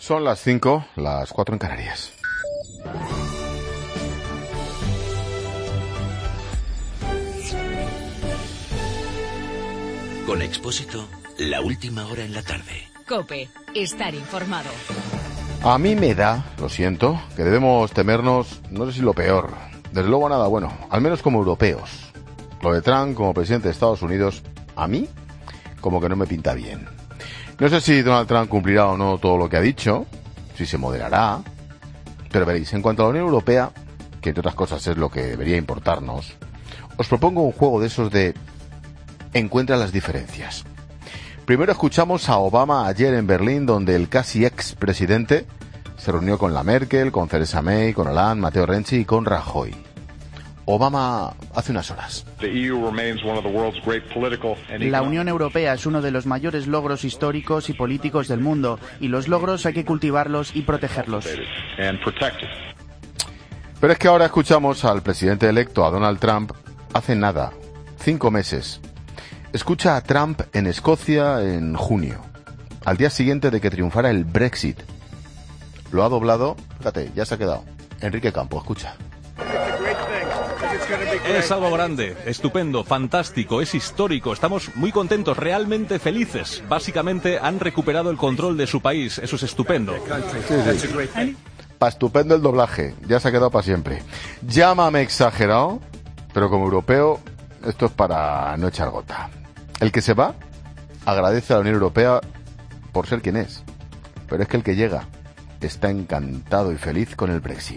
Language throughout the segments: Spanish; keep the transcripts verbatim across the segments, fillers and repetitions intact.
Son las cinco, las cuatro en Canarias. Con Expósito, la última hora en la tarde. COPE, estar informado. A mí me da, lo siento, que debemos temernos, no sé si lo peor, desde luego nada bueno, al menos como europeos. Lo de Trump como presidente de Estados Unidos, a mí, como que no me pinta bien. No sé si Donald Trump cumplirá o no todo lo que ha dicho, si se moderará, pero veréis, en cuanto a la Unión Europea, que entre otras cosas es lo que debería importarnos, os propongo un juego de esos de encuentra las diferencias. Primero escuchamos a Obama ayer en Berlín, donde el casi expresidente se reunió con la Merkel, con Theresa May, con Hollande, Matteo Renzi y con Rajoy. Obama hace unas horas. La Unión Europea es uno de los mayores logros históricos y políticos del mundo, y los logros hay que cultivarlos y protegerlos. Pero es que ahora escuchamos al presidente electo, a Donald Trump, hace nada, cinco meses. Escucha a Trump en Escocia en junio, al día siguiente de que triunfara el Brexit. Lo ha doblado, fíjate, ya se ha quedado. Enrique Campo, escucha. Es algo grande, estupendo, fantástico, es histórico, estamos muy contentos, realmente felices. Básicamente han recuperado el control de su país, eso es estupendo. Sí, sí. Pa' estupendo el doblaje, ya se ha quedado para siempre. Llámame exagerado, pero como europeo, esto es para no echar gota. El que se va agradece a la Unión Europea por ser quien es, pero es que el que llega está encantado y feliz con el Brexit.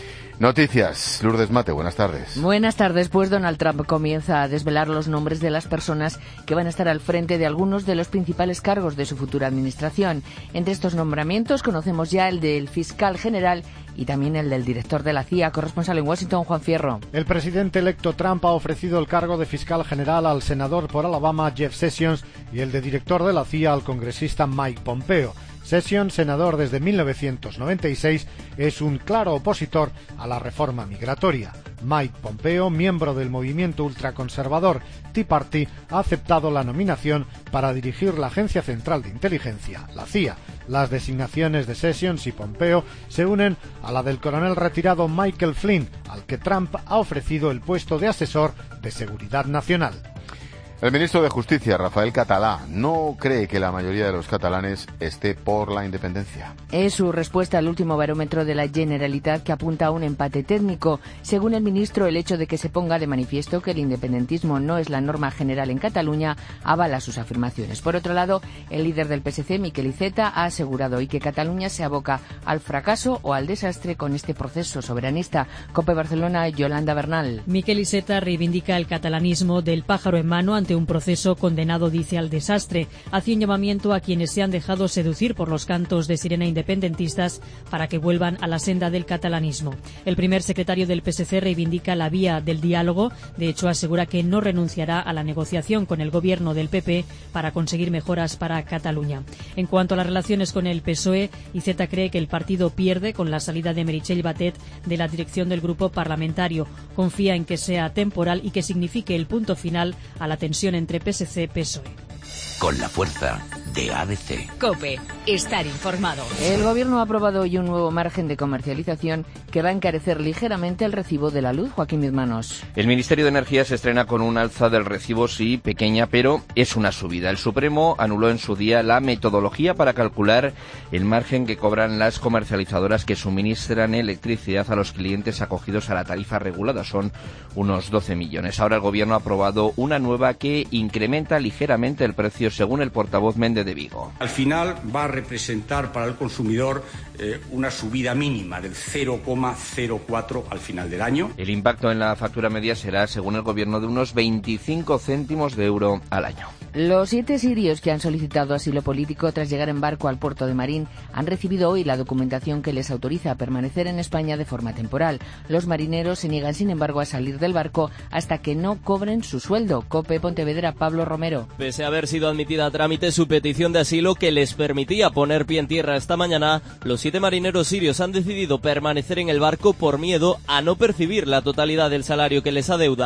Noticias, Lourdes Mate, buenas tardes. Buenas tardes, pues Donald Trump comienza a desvelar los nombres de las personas que van a estar al frente de algunos de los principales cargos de su futura administración. Entre estos nombramientos conocemos ya el del fiscal general y también el del director de la C I A. Corresponsal en Washington, Juan Fierro. El presidente electo Trump ha ofrecido el cargo de fiscal general al senador por Alabama, Jeff Sessions, y el de director de la C I A al congresista Mike Pompeo. Sessions, senador desde mil novecientos noventa y seis, es un claro opositor a la reforma migratoria. Mike Pompeo, miembro del movimiento ultraconservador Tea Party, ha aceptado la nominación para dirigir la Agencia Central de Inteligencia, la C I A. Las designaciones de Sessions y Pompeo se unen a la del coronel retirado Michael Flynn, al que Trump ha ofrecido el puesto de asesor de seguridad nacional. El ministro de Justicia, Rafael Català, no cree que la mayoría de los catalanes esté por la independencia. Es su respuesta al último barómetro de la Generalitat, que apunta a un empate técnico. Según el ministro, el hecho de que se ponga de manifiesto que el independentismo no es la norma general en Cataluña avala sus afirmaciones. Por otro lado, el líder del P S C, Miquel Iceta, ha asegurado hoy que Cataluña se aboca al fracaso o al desastre con este proceso soberanista. COPE Barcelona, Yolanda Bernal. Miquel Iceta reivindica el catalanismo del pájaro en mano ante un proceso condenado, dice, al desastre. Hace un llamamiento a quienes se han dejado seducir por los cantos de sirena independentistas para que vuelvan a la senda del catalanismo. El primer secretario del P S C reivindica la vía del diálogo. De hecho, asegura que no renunciará a la negociación con el gobierno del P P para conseguir mejoras para Cataluña. En cuanto a las relaciones con el P S O E, Iceta cree que el partido pierde con la salida de Meritxell Batet de la dirección del grupo parlamentario. Confía en que sea temporal y que signifique el punto final a la tensión entre P S C y P S O E. Con la fuerza de A B C. COPE, estar informado. El Gobierno ha aprobado hoy un nuevo margen de comercialización que va a encarecer ligeramente el recibo de la luz. Joaquín Bizmanos. El Ministerio de Energía se estrena con un alza del recibo, sí, pequeña, pero es una subida. El Supremo anuló en su día la metodología para calcular el margen que cobran las comercializadoras que suministran electricidad a los clientes acogidos a la tarifa regulada. Son unos doce millones. Ahora el Gobierno ha aprobado una nueva que incrementa ligeramente el precio, según el portavoz Méndez de Vigo. Al final va a representar para el consumidor eh, una subida mínima del cero coma cero cuatro al final del año. El impacto en la factura media será, según el Gobierno, de unos veinticinco céntimos de euro al año. Los siete sirios que han solicitado asilo político tras llegar en barco al puerto de Marín han recibido hoy la documentación que les autoriza a permanecer en España de forma temporal. Los marineros se niegan, sin embargo, a salir del barco hasta que no cobren su sueldo. COPE Pontevedra, Pablo Romero. Pese a haber sido admitida a trámite su petición de asilo que les permitía poner pie en tierra esta mañana, los siete marineros sirios han decidido permanecer en el barco por miedo a no percibir la totalidad del salario que les adeudan.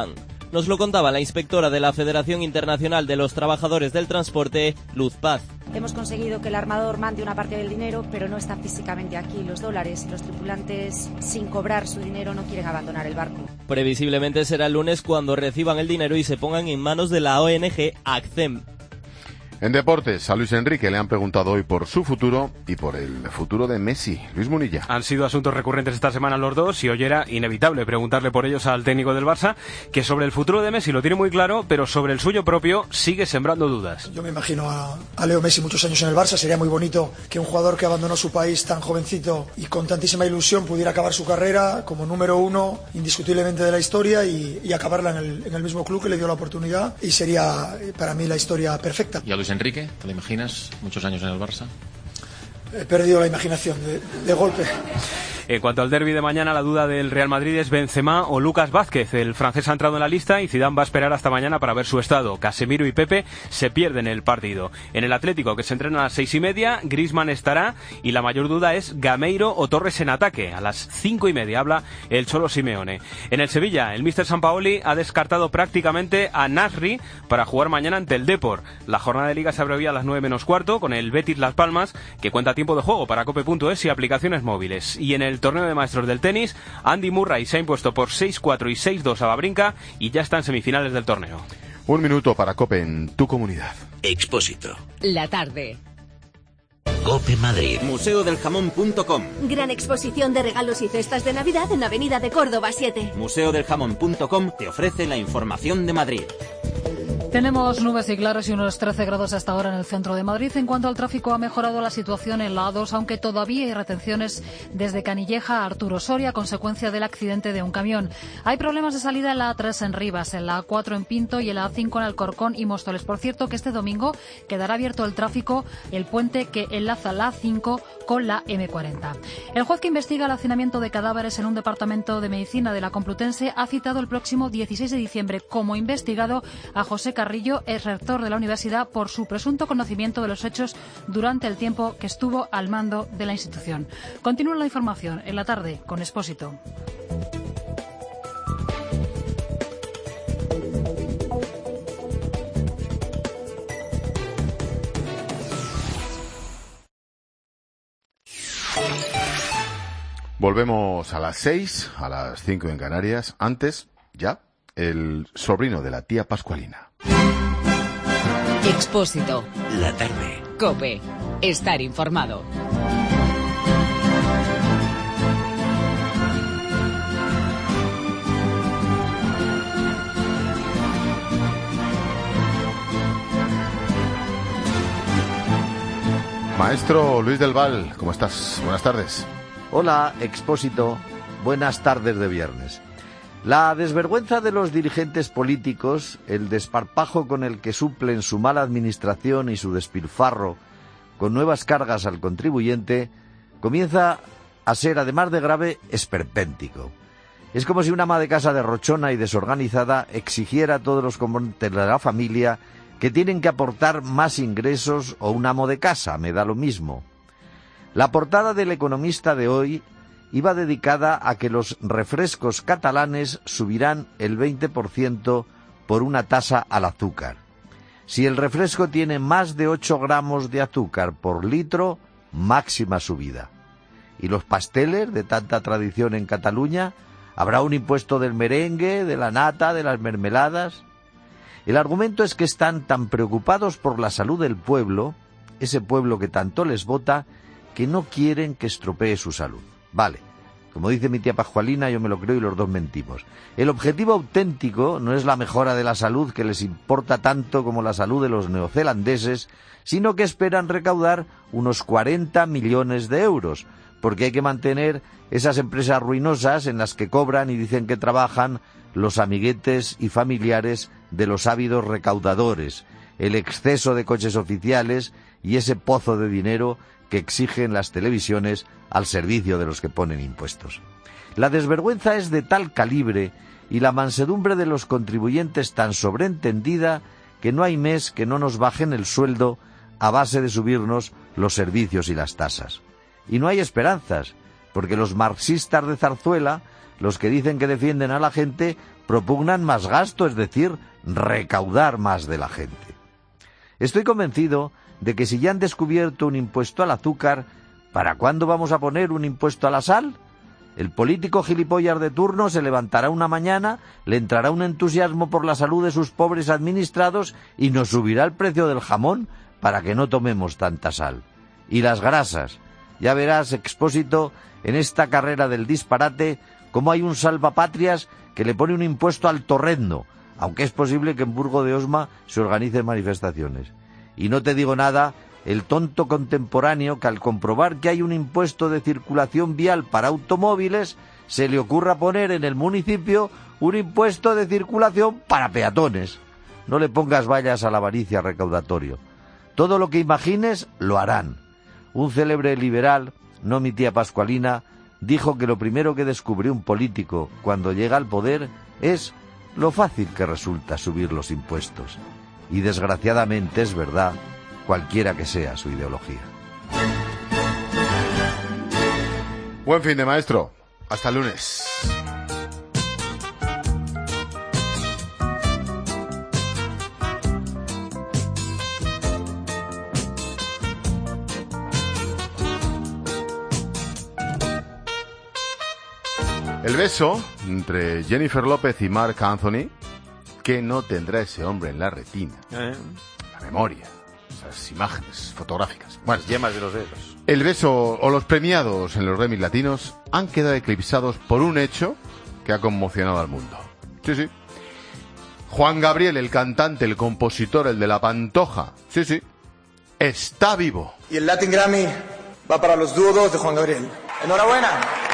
Nos lo contaba la inspectora de la Federación Internacional de los Trabajadores del Transporte, Luz Paz. Hemos conseguido que el armador mande una parte del dinero, pero no está físicamente aquí. Los dólares y los tripulantes, sin cobrar su dinero, no quieren abandonar el barco. Previsiblemente será el lunes cuando reciban el dinero y se pongan en manos de la O N G ACCEM. En deportes, a Luis Enrique le han preguntado hoy por su futuro y por el futuro de Messi. Luis Munilla. Han sido asuntos recurrentes esta semana los dos y hoy era inevitable preguntarle por ellos al técnico del Barça, que sobre el futuro de Messi lo tiene muy claro, pero sobre el suyo propio sigue sembrando dudas. Yo me imagino a, a Leo Messi muchos años en el Barça. Sería muy bonito que un jugador que abandonó su país tan jovencito y con tantísima ilusión pudiera acabar su carrera como número uno indiscutiblemente de la historia y, y acabarla en el, en el mismo club que le dio la oportunidad, y sería para mí la historia perfecta. ¿Y a Luis Enrique, te lo imaginas muchos años en el Barça? He perdido la imaginación de, de golpe. En cuanto al derbi de mañana, la duda del Real Madrid es Benzema o Lucas Vázquez. El francés ha entrado en la lista y Zidane va a esperar hasta mañana para ver su estado. Casemiro y Pepe se pierden el partido. En el Atlético, que se entrena a las seis y media, Griezmann estará y la mayor duda es Gameiro o Torres en ataque. A las cinco y media habla el Cholo Simeone. En el Sevilla, el míster Sampaoli ha descartado prácticamente a Nasri para jugar mañana ante el Depor. La jornada de Liga se abrevia a las nueve menos cuarto con el Betis Las Palmas, que cuenta tiempo de juego para cope punto es y aplicaciones móviles. Y en el torneo de maestros del tenis, Andy Murray se ha impuesto por seis cuatro y seis dos a Wawrinka y ya está en semifinales del torneo. Un minuto para COPE en tu comunidad. Expósito. La tarde. COPE Madrid. Museo del Jamón punto com. Gran exposición de regalos y cestas de Navidad en Avenida de Córdoba siete. Museo del Jamón punto com te ofrece la información de Madrid. Tenemos nubes y claros y unos trece grados hasta ahora en el centro de Madrid. En cuanto al tráfico, ha mejorado la situación en la A dos, aunque todavía hay retenciones desde Canilleja a Arturo Soria a consecuencia del accidente de un camión. Hay problemas de salida en la A tres en Rivas, en la A cuatro en Pinto y en la A cinco en Alcorcón y Móstoles. Por cierto, que este domingo quedará abierto el tráfico, el puente que enlaza la A cinco con la eme cuarenta. El juez que investiga el hacinamiento de cadáveres en un departamento de medicina de la Complutense ha citado el próximo dieciséis de diciembre como investigado a José Carrillo, ex rector de la universidad, por su presunto conocimiento de los hechos durante el tiempo que estuvo al mando de la institución. Continúa la información en la tarde con Expósito. Volvemos a las seis, a las cinco en Canarias. Antes, ya, el sobrino de la tía Pascualina. Expósito. La tarde. COPE. Estar informado. Maestro Luis del Val, ¿cómo estás? Buenas tardes. Hola, Expósito. Buenas tardes de viernes. La desvergüenza de los dirigentes políticos, el desparpajo con el que suplen su mala administración y su despilfarro con nuevas cargas al contribuyente, comienza a ser, además de grave, esperpéntico. Es como si una ama de casa derrochona y desorganizada exigiera a todos los componentes de la familia que tienen que aportar más ingresos o un amo de casa, me da lo mismo. La portada del Economista de hoy iba dedicada a que los refrescos catalanes subirán el veinte por ciento por una tasa al azúcar. Si el refresco tiene más de ocho gramos de azúcar por litro, máxima subida. ¿Y los pasteles de tanta tradición en Cataluña? ¿Habrá un impuesto del merengue, de la nata, de las mermeladas? El argumento es que están tan preocupados por la salud del pueblo, ese pueblo que tanto les vota, que no quieren que estropee su salud. Vale, como dice mi tía Pascualina, yo me lo creo y los dos mentimos. El objetivo auténtico no es la mejora de la salud, que les importa tanto como la salud de los neozelandeses, sino que esperan recaudar unos cuarenta millones de euros, porque hay que mantener esas empresas ruinosas en las que cobran y dicen que trabajan los amiguetes y familiares de los ávidos recaudadores, el exceso de coches oficiales y ese pozo de dinero que exigen las televisiones al servicio de los que ponen impuestos. La desvergüenza es de tal calibre y la mansedumbre de los contribuyentes tan sobreentendida que no hay mes que no nos bajen el sueldo a base de subirnos los servicios y las tasas. Y no hay esperanzas, porque los marxistas de Zarzuela los que dicen que defienden a la gente propugnan más gasto, es decir, recaudar más de la gente. Estoy convencido de que si ya han descubierto un impuesto al azúcar, ¿para cuándo vamos a poner un impuesto a la sal? El político gilipollas de turno se levantará una mañana, le entrará un entusiasmo por la salud de sus pobres administrados y nos subirá el precio del jamón para que no tomemos tanta sal. Y las grasas. Ya verás, Expósito, en esta carrera del disparate, cómo hay un salvapatrias que le pone un impuesto al torrendo, aunque es posible que en Burgo de Osma se organicen manifestaciones. Y no te digo nada, el tonto contemporáneo que al comprobar que hay un impuesto de circulación vial para automóviles, se le ocurra poner en el municipio un impuesto de circulación para peatones. No le pongas vallas a la avaricia recaudatorio. Todo lo que imagines lo harán. Un célebre liberal, no mi tía Pascualina, dijo que lo primero que descubre un político cuando llega al poder es lo fácil que resulta subir los impuestos. Y desgraciadamente es verdad, cualquiera que sea su ideología. Buen fin de maestro. Hasta el lunes. El beso entre Jennifer López y Marc Anthony, que no tendrá ese hombre en la retina, eh. la memoria, esas imágenes fotográficas. Bueno, yemas de los dedos. El beso o los premiados en los Grammys latinos han quedado eclipsados por un hecho que ha conmocionado al mundo. Sí, sí. Juan Gabriel, el cantante, el compositor, el de La Pantoja, sí, sí, está vivo. Y el Latin Grammy va para los dúos de Juan Gabriel. ¡Enhorabuena!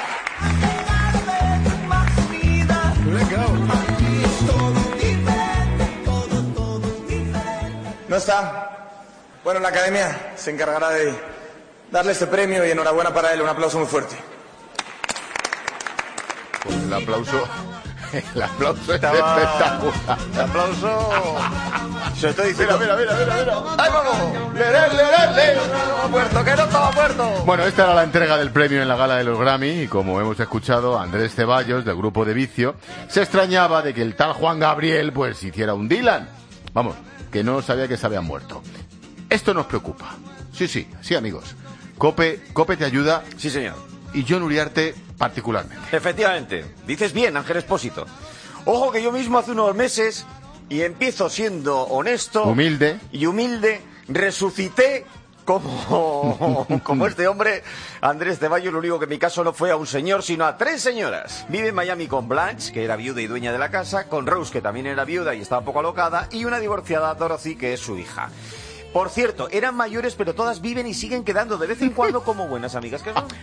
¿No está? Bueno, la academia se encargará de darle este premio y enhorabuena para él. Un aplauso muy fuerte. Pues el aplauso, el aplauso Estaba... es espectacular. El aplauso... Se estoy diciendo... Mira, mira, mira, mira, mira. ¡Ay, vamos! ¡Le, le, le, le! ¡No estaba muerto, que no estaba muerto! Bueno, esta era la entrega del premio en la gala de los Grammy y como hemos escuchado, Andrés Ceballos, del grupo de Vicio, se extrañaba de que el tal Juan Gabriel pues hiciera un Dylan. Vamos, que no sabía que se habían muerto. Esto nos preocupa. Sí, sí, sí, amigos. Cope, Cope te ayuda. Sí, señor. Y John Uriarte particularmente. Efectivamente. Dices bien, Ángel Expósito. Ojo que yo mismo hace unos meses, y empiezo siendo honesto... Humilde. Y humilde, resucité como, como este hombre, Andrés Ceballos. Lo único que en mi caso no fue a un señor, sino a tres señoras. Vive en Miami con Blanche, que era viuda y dueña de la casa, con Rose, que también era viuda y estaba un poco alocada, y una divorciada, Dorothy, que es su hija. Por cierto, eran mayores, pero todas viven y siguen quedando de vez en cuando como buenas amigas que son.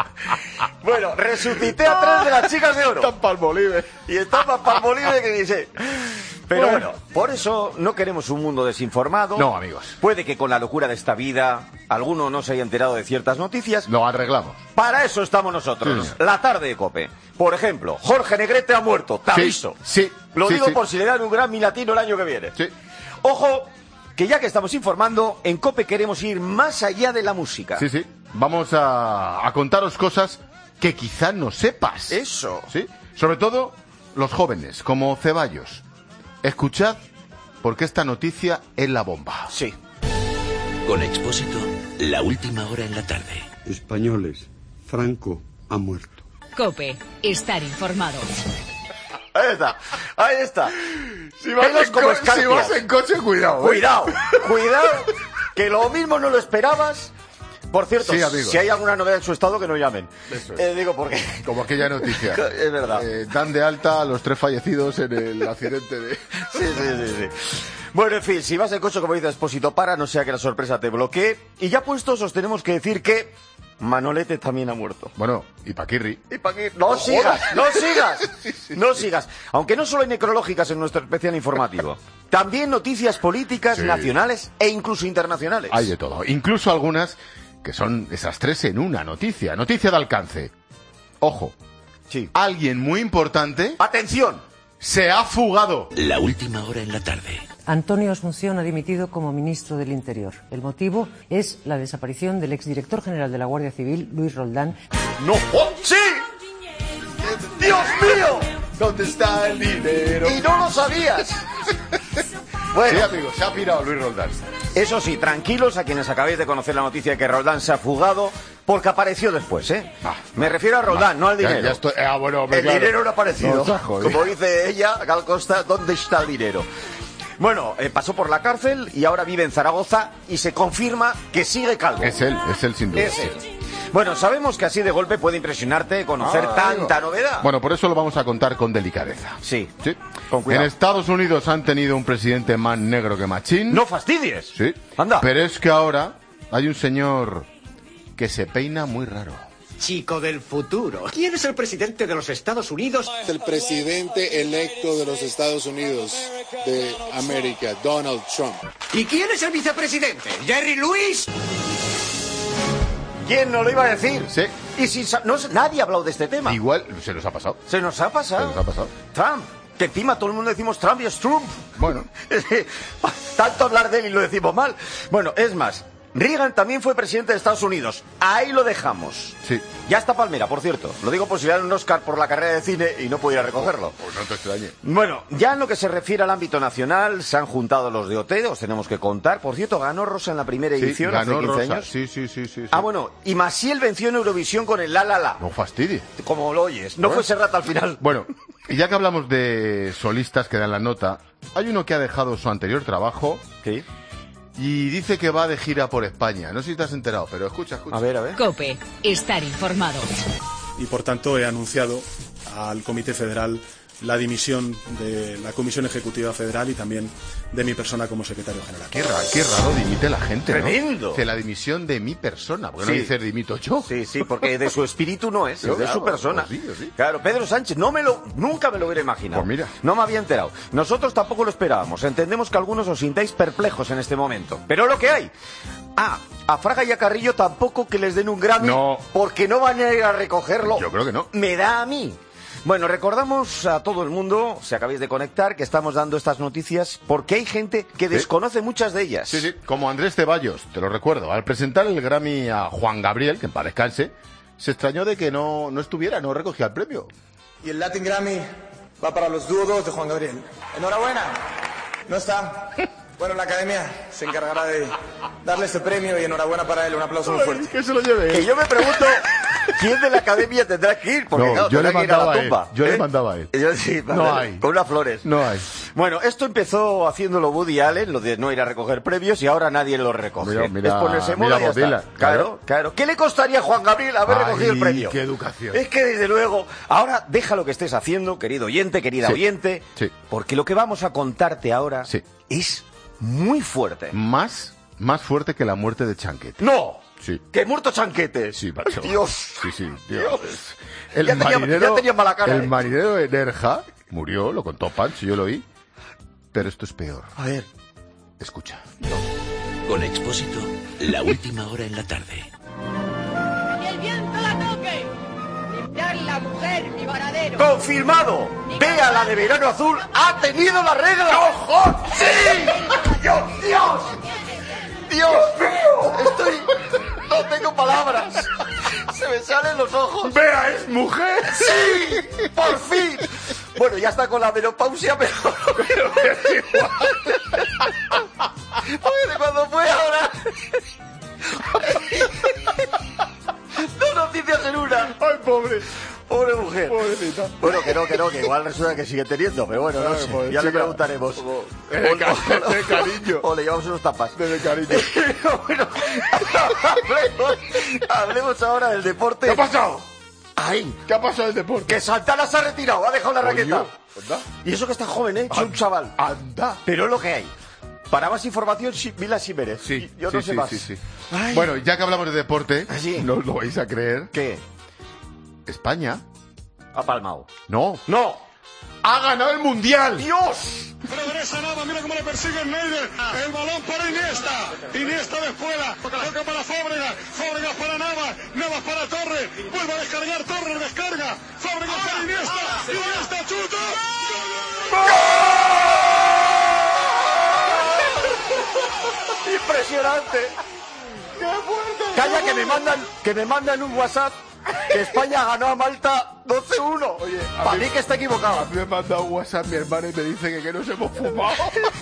Bueno, resucité a tres de las chicas de oro. Está Palmolive. Y está más Palmolive que dice... Pero bueno. bueno, por eso no queremos un mundo desinformado. No, amigos. Puede que con la locura de esta vida alguno no se haya enterado de ciertas noticias. Lo arreglamos. Para eso estamos nosotros. Sí. La tarde de Cope. Por ejemplo, Jorge Negrete ha muerto. Te aviso. Sí, sí. Lo sí, digo sí. por si le dan un Grammy latino el año que viene. Sí. Ojo, que ya que estamos informando, en COPE queremos ir más allá de la música. Sí, sí. Vamos a, a contaros cosas que quizá no sepas. Eso. Sí. Sobre todo los jóvenes, como Ceballos. Escuchad, porque esta noticia es la bomba. Sí. Con Expósito, la última hora en la tarde. Españoles, Franco ha muerto. COPE, estar informado. Ahí está, ahí está. Si vas, en, co si vas en coche, cuidado. ¿eh? Cuidado, cuidado, que lo mismo no lo esperabas. Por cierto, sí, si hay alguna novedad en su estado, que no llamen. Eso es. Eh, digo, porque... Como aquella noticia. Es verdad. Eh, dan de alta a los tres fallecidos en el accidente de... Sí, sí, sí, sí. Bueno, en fin, si vas en coche, como dice Expósito, para, no sea que la sorpresa te bloquee. Y ya puestos, os tenemos que decir que Manolete también ha muerto. Bueno, y Paquirri. Y Paquirri. No sigas, no sigas, sí, sí, no sí. sigas. Aunque no solo hay necrológicas en nuestro especial informativo. También noticias políticas, sí. nacionales e incluso internacionales. Hay de todo. Incluso algunas... que son esas tres en una noticia, noticia de alcance. Ojo, sí. Alguien muy importante... ¡Atención! Se ha fugado. La última hora en la tarde. Antonio Asunción ha dimitido como ministro del Interior. El motivo es la desaparición del exdirector general de la Guardia Civil, Luis Roldán. ¡No! ¡Oh, sí! ¡Dios mío! ¿Dónde está el dinero? Y no lo sabías. Bueno, sí, amigo, se ha pirado Luis Roldán. Eso sí, tranquilos a quienes acabáis de conocer la noticia de que Roldán se ha fugado, porque apareció después, ¿eh? Ah, Me refiero a Roldán, no, no al dinero. Ya, ya estoy, ah, bueno, hombre, el claro. dinero no ha aparecido. No, como dice ella, Gal Costa, ¿dónde está el dinero? Bueno, eh, pasó por la cárcel y ahora vive en Zaragoza y se confirma que sigue calvo. Es él, es él sin duda. Es él. Bueno, sabemos que así de golpe puede impresionarte conocer ah, tanta amigo. novedad. Bueno, por eso lo vamos a contar con delicadeza. Sí. Sí. Con cuidado. En Estados Unidos han tenido un presidente más negro que machín. ¡No fastidies! Sí. Anda. Pero es que ahora hay un señor que se peina muy raro. Chico del futuro. ¿Quién es el presidente de los Estados Unidos? El presidente electo de los Estados Unidos de América, Donald Trump. ¿Y quién es el vicepresidente? ¿Jerry Lewis? ¿Quién no lo iba a decir? Sí. Y si no, nadie ha hablado de este tema. Igual se nos ha pasado. Se nos ha pasado. Se nos ha pasado. Trump. Que encima todo el mundo decimos Trump y es Trump. Bueno. Tanto hablar de él y lo decimos mal. Bueno, es más, Reagan también fue presidente de Estados Unidos. Ahí lo dejamos. Sí. Ya está Palmera, por cierto. Lo digo por si le dan un Oscar por la carrera de cine y no puede ir a recogerlo. Pues no te extrañe. Bueno, ya en lo que se refiere al ámbito nacional, se han juntado los de O T, os tenemos que contar. Por cierto, ganó Rosa en la primera sí, edición ganó hace quince Rosa. años. Sí, sí, sí, sí, sí. Ah, bueno, y Maciel venció en Eurovisión con el La La La. No fastidie. Como lo oyes. No bueno. fue Serrat al final. Bueno, y ya que hablamos de solistas que dan la nota, hay uno que ha dejado su anterior trabajo. Sí. Y dice que va de gira por España. No sé si te has enterado, pero escucha, escucha. A ver, a ver. COPE. Estar informado. Y por tanto he anunciado al Comité Federal la dimisión de la Comisión Ejecutiva Federal y también de mi persona como secretario general. Qué raro, qué raro dimite la gente, ¿no? ¡Tremendo! Dice la dimisión de mi persona, porque sí. No dices dimito yo. Sí, sí, porque de su espíritu no es, Yo, es de claro, su persona. Pues sí, sí. Claro, Pedro Sánchez, no me lo, nunca me lo hubiera imaginado. Pues mira. No me había enterado. Nosotros tampoco lo esperábamos. Entendemos que algunos os sintáis perplejos en este momento. Pero lo que hay. Ah, a Fraga y a Carrillo tampoco que les den un Grammy. No. Porque no van a ir a recogerlo. Yo creo que no. Me da a mí. Bueno, recordamos a todo el mundo, si acabáis de conectar, que estamos dando estas noticias porque hay gente que ¿Sí? desconoce muchas de ellas. Sí, sí, como Andrés Ceballos, te lo recuerdo. Al presentar el Grammy a Juan Gabriel, que en paz descanse, se extrañó de que no, no estuviera, no recogía el premio. Y el Latin Grammy va para los dúos de Juan Gabriel. Enhorabuena. No está. Bueno, la academia se encargará de darle este premio y enhorabuena para él. Un aplauso muy fuerte. Que se lo lleve. Que yo me pregunto, ¿quién de la academia tendrá que ir? Porque no, claro, yo le tendrá que ir a mandaba la a él. tumba. Yo ¿eh? le mandaba a él. Yo sí, no ver, hay. Con unas flores. No hay. Bueno, esto empezó haciéndolo Woody Allen, lo de no ir a recoger premios, y ahora nadie lo recoge. Mira, mira, es ponerse mira moda y ya Bodila, está. Claro, claro, claro. ¿Qué le costaría a Juan Gabriel haber Ay, recogido el premio? Qué educación. Es que desde luego, ahora deja lo que estés haciendo, querido oyente, querida sí. oyente, sí. porque lo que vamos a contarte ahora sí. es muy fuerte. Más, más fuerte que la muerte de Chanquete. ¡No! Sí. ¡Que muerto Chanquete! Sí, macho. Dios. Sí, sí, Dios. El ya, tenía, marinero, ya tenía mala cara. El ¿eh? marinero de Nerja murió, lo contó Pancho, yo lo oí. Pero esto es peor. A ver. Escucha. Con Expósito, la última hora en la tarde. ¡Que el viento la toque! ¡Limpiar la mujer, mi varadero! ¡Confirmado! Bea, la de verano azul, ha tenido la regla. ¡Ojo! ¡Sí! ¡Dios, Dios! ¡Dios mío! Estoy... No tengo palabras. Se me salen los ojos. ¡Bea es mujer! ¡Sí! ¡Por fin! Bueno, ya está con la menopausia, pero... pero es igual. Porque cuando fue ahora... Dos noticias en una. ¡Ay, pobre! Pobre mujer. Pobrecita. Bueno, que no, que no, que igual resulta que sigue teniendo, pero bueno, no Ay, sé. pues, Ya chica, le preguntaremos. Como, eh, o, o, de cariño. O le llevamos unos tapas. De cariño. Bueno, hablemos, hablemos ahora del deporte. ¿Qué ha pasado? ¡Ay! ¿Qué ha pasado el deporte? Que Santana se ha retirado, ha dejado la raqueta. Anda. Y eso que está joven, ¿eh? Es un chaval. Anda. Pero es lo que hay. Para más información, Mila Simeres. Sí, yo sí, no sé sí, más. sí, sí. Bueno, ya que hablamos de deporte, ¿sí? no os lo vais a creer. ¿Qué? España. Ha palmado. No. ¡No! ¡Ha ganado el Mundial! ¡Dios! Regresa Nava, mira cómo le persigue Neider. El balón para Iniesta. Iniesta de escuela. Toca para Fábregas. Fábregas para Nava. Navas para Torres. Vuelve a descargar. Torres descarga. Fábregas para Iniesta. Iniesta chuta. ¡Impresionante! ¡Qué fuerte! Calla, que me mandan, que me mandan un WhatsApp que España ganó a Malta doce uno. Oye, para mí, mí que está equivocado. A mí me ha mandado un WhatsApp mi hermano y me dice que, que nos hemos fumado.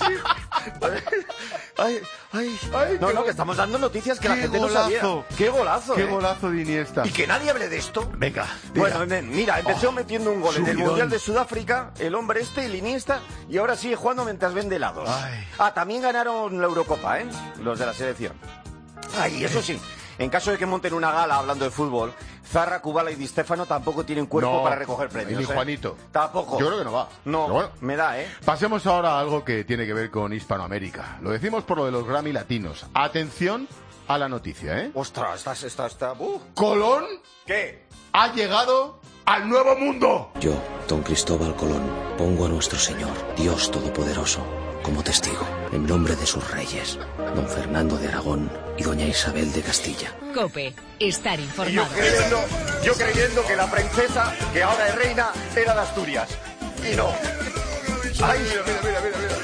Ay, ay, ay, no, no, que estamos dando noticias que la gente golazo. no sabía. Qué golazo, Qué eh. golazo de Iniesta. Y que nadie hable de esto. Venga, bueno, mira, empezó oh, metiendo un gol subidón. en el Mundial de Sudáfrica, el hombre este, el Iniesta, y ahora sigue jugando mientras vende helados. Ay. Ah, también ganaron la Eurocopa, ¿eh? Los de la selección. Ay, eso sí, en caso de que monten una gala hablando de fútbol, Zarra, Kubala y Di Stéfano tampoco tienen cuerpo no, para recoger premios. Ni ¿eh? Juanito. Tampoco. Yo creo que no va. No, bueno, me da, ¿eh? Pasemos ahora a algo que tiene que ver con Hispanoamérica. Lo decimos por lo de los Grammy Latinos. Atención a la noticia, ¿eh? Ostras, estás, estás, está... Uh. Colón. ¿Qué? Ha llegado al Nuevo Mundo. Yo, don Cristóbal Colón, pongo a nuestro Señor, Dios Todopoderoso, como testigo, en nombre de sus reyes, don Fernando de Aragón y doña Isabel de Castilla. COPE, estar Y yo informado. creyendo, yo creyendo que la princesa, que ahora es reina, era de Asturias. Y no. Ay, mira, mira, mira, mira, mira.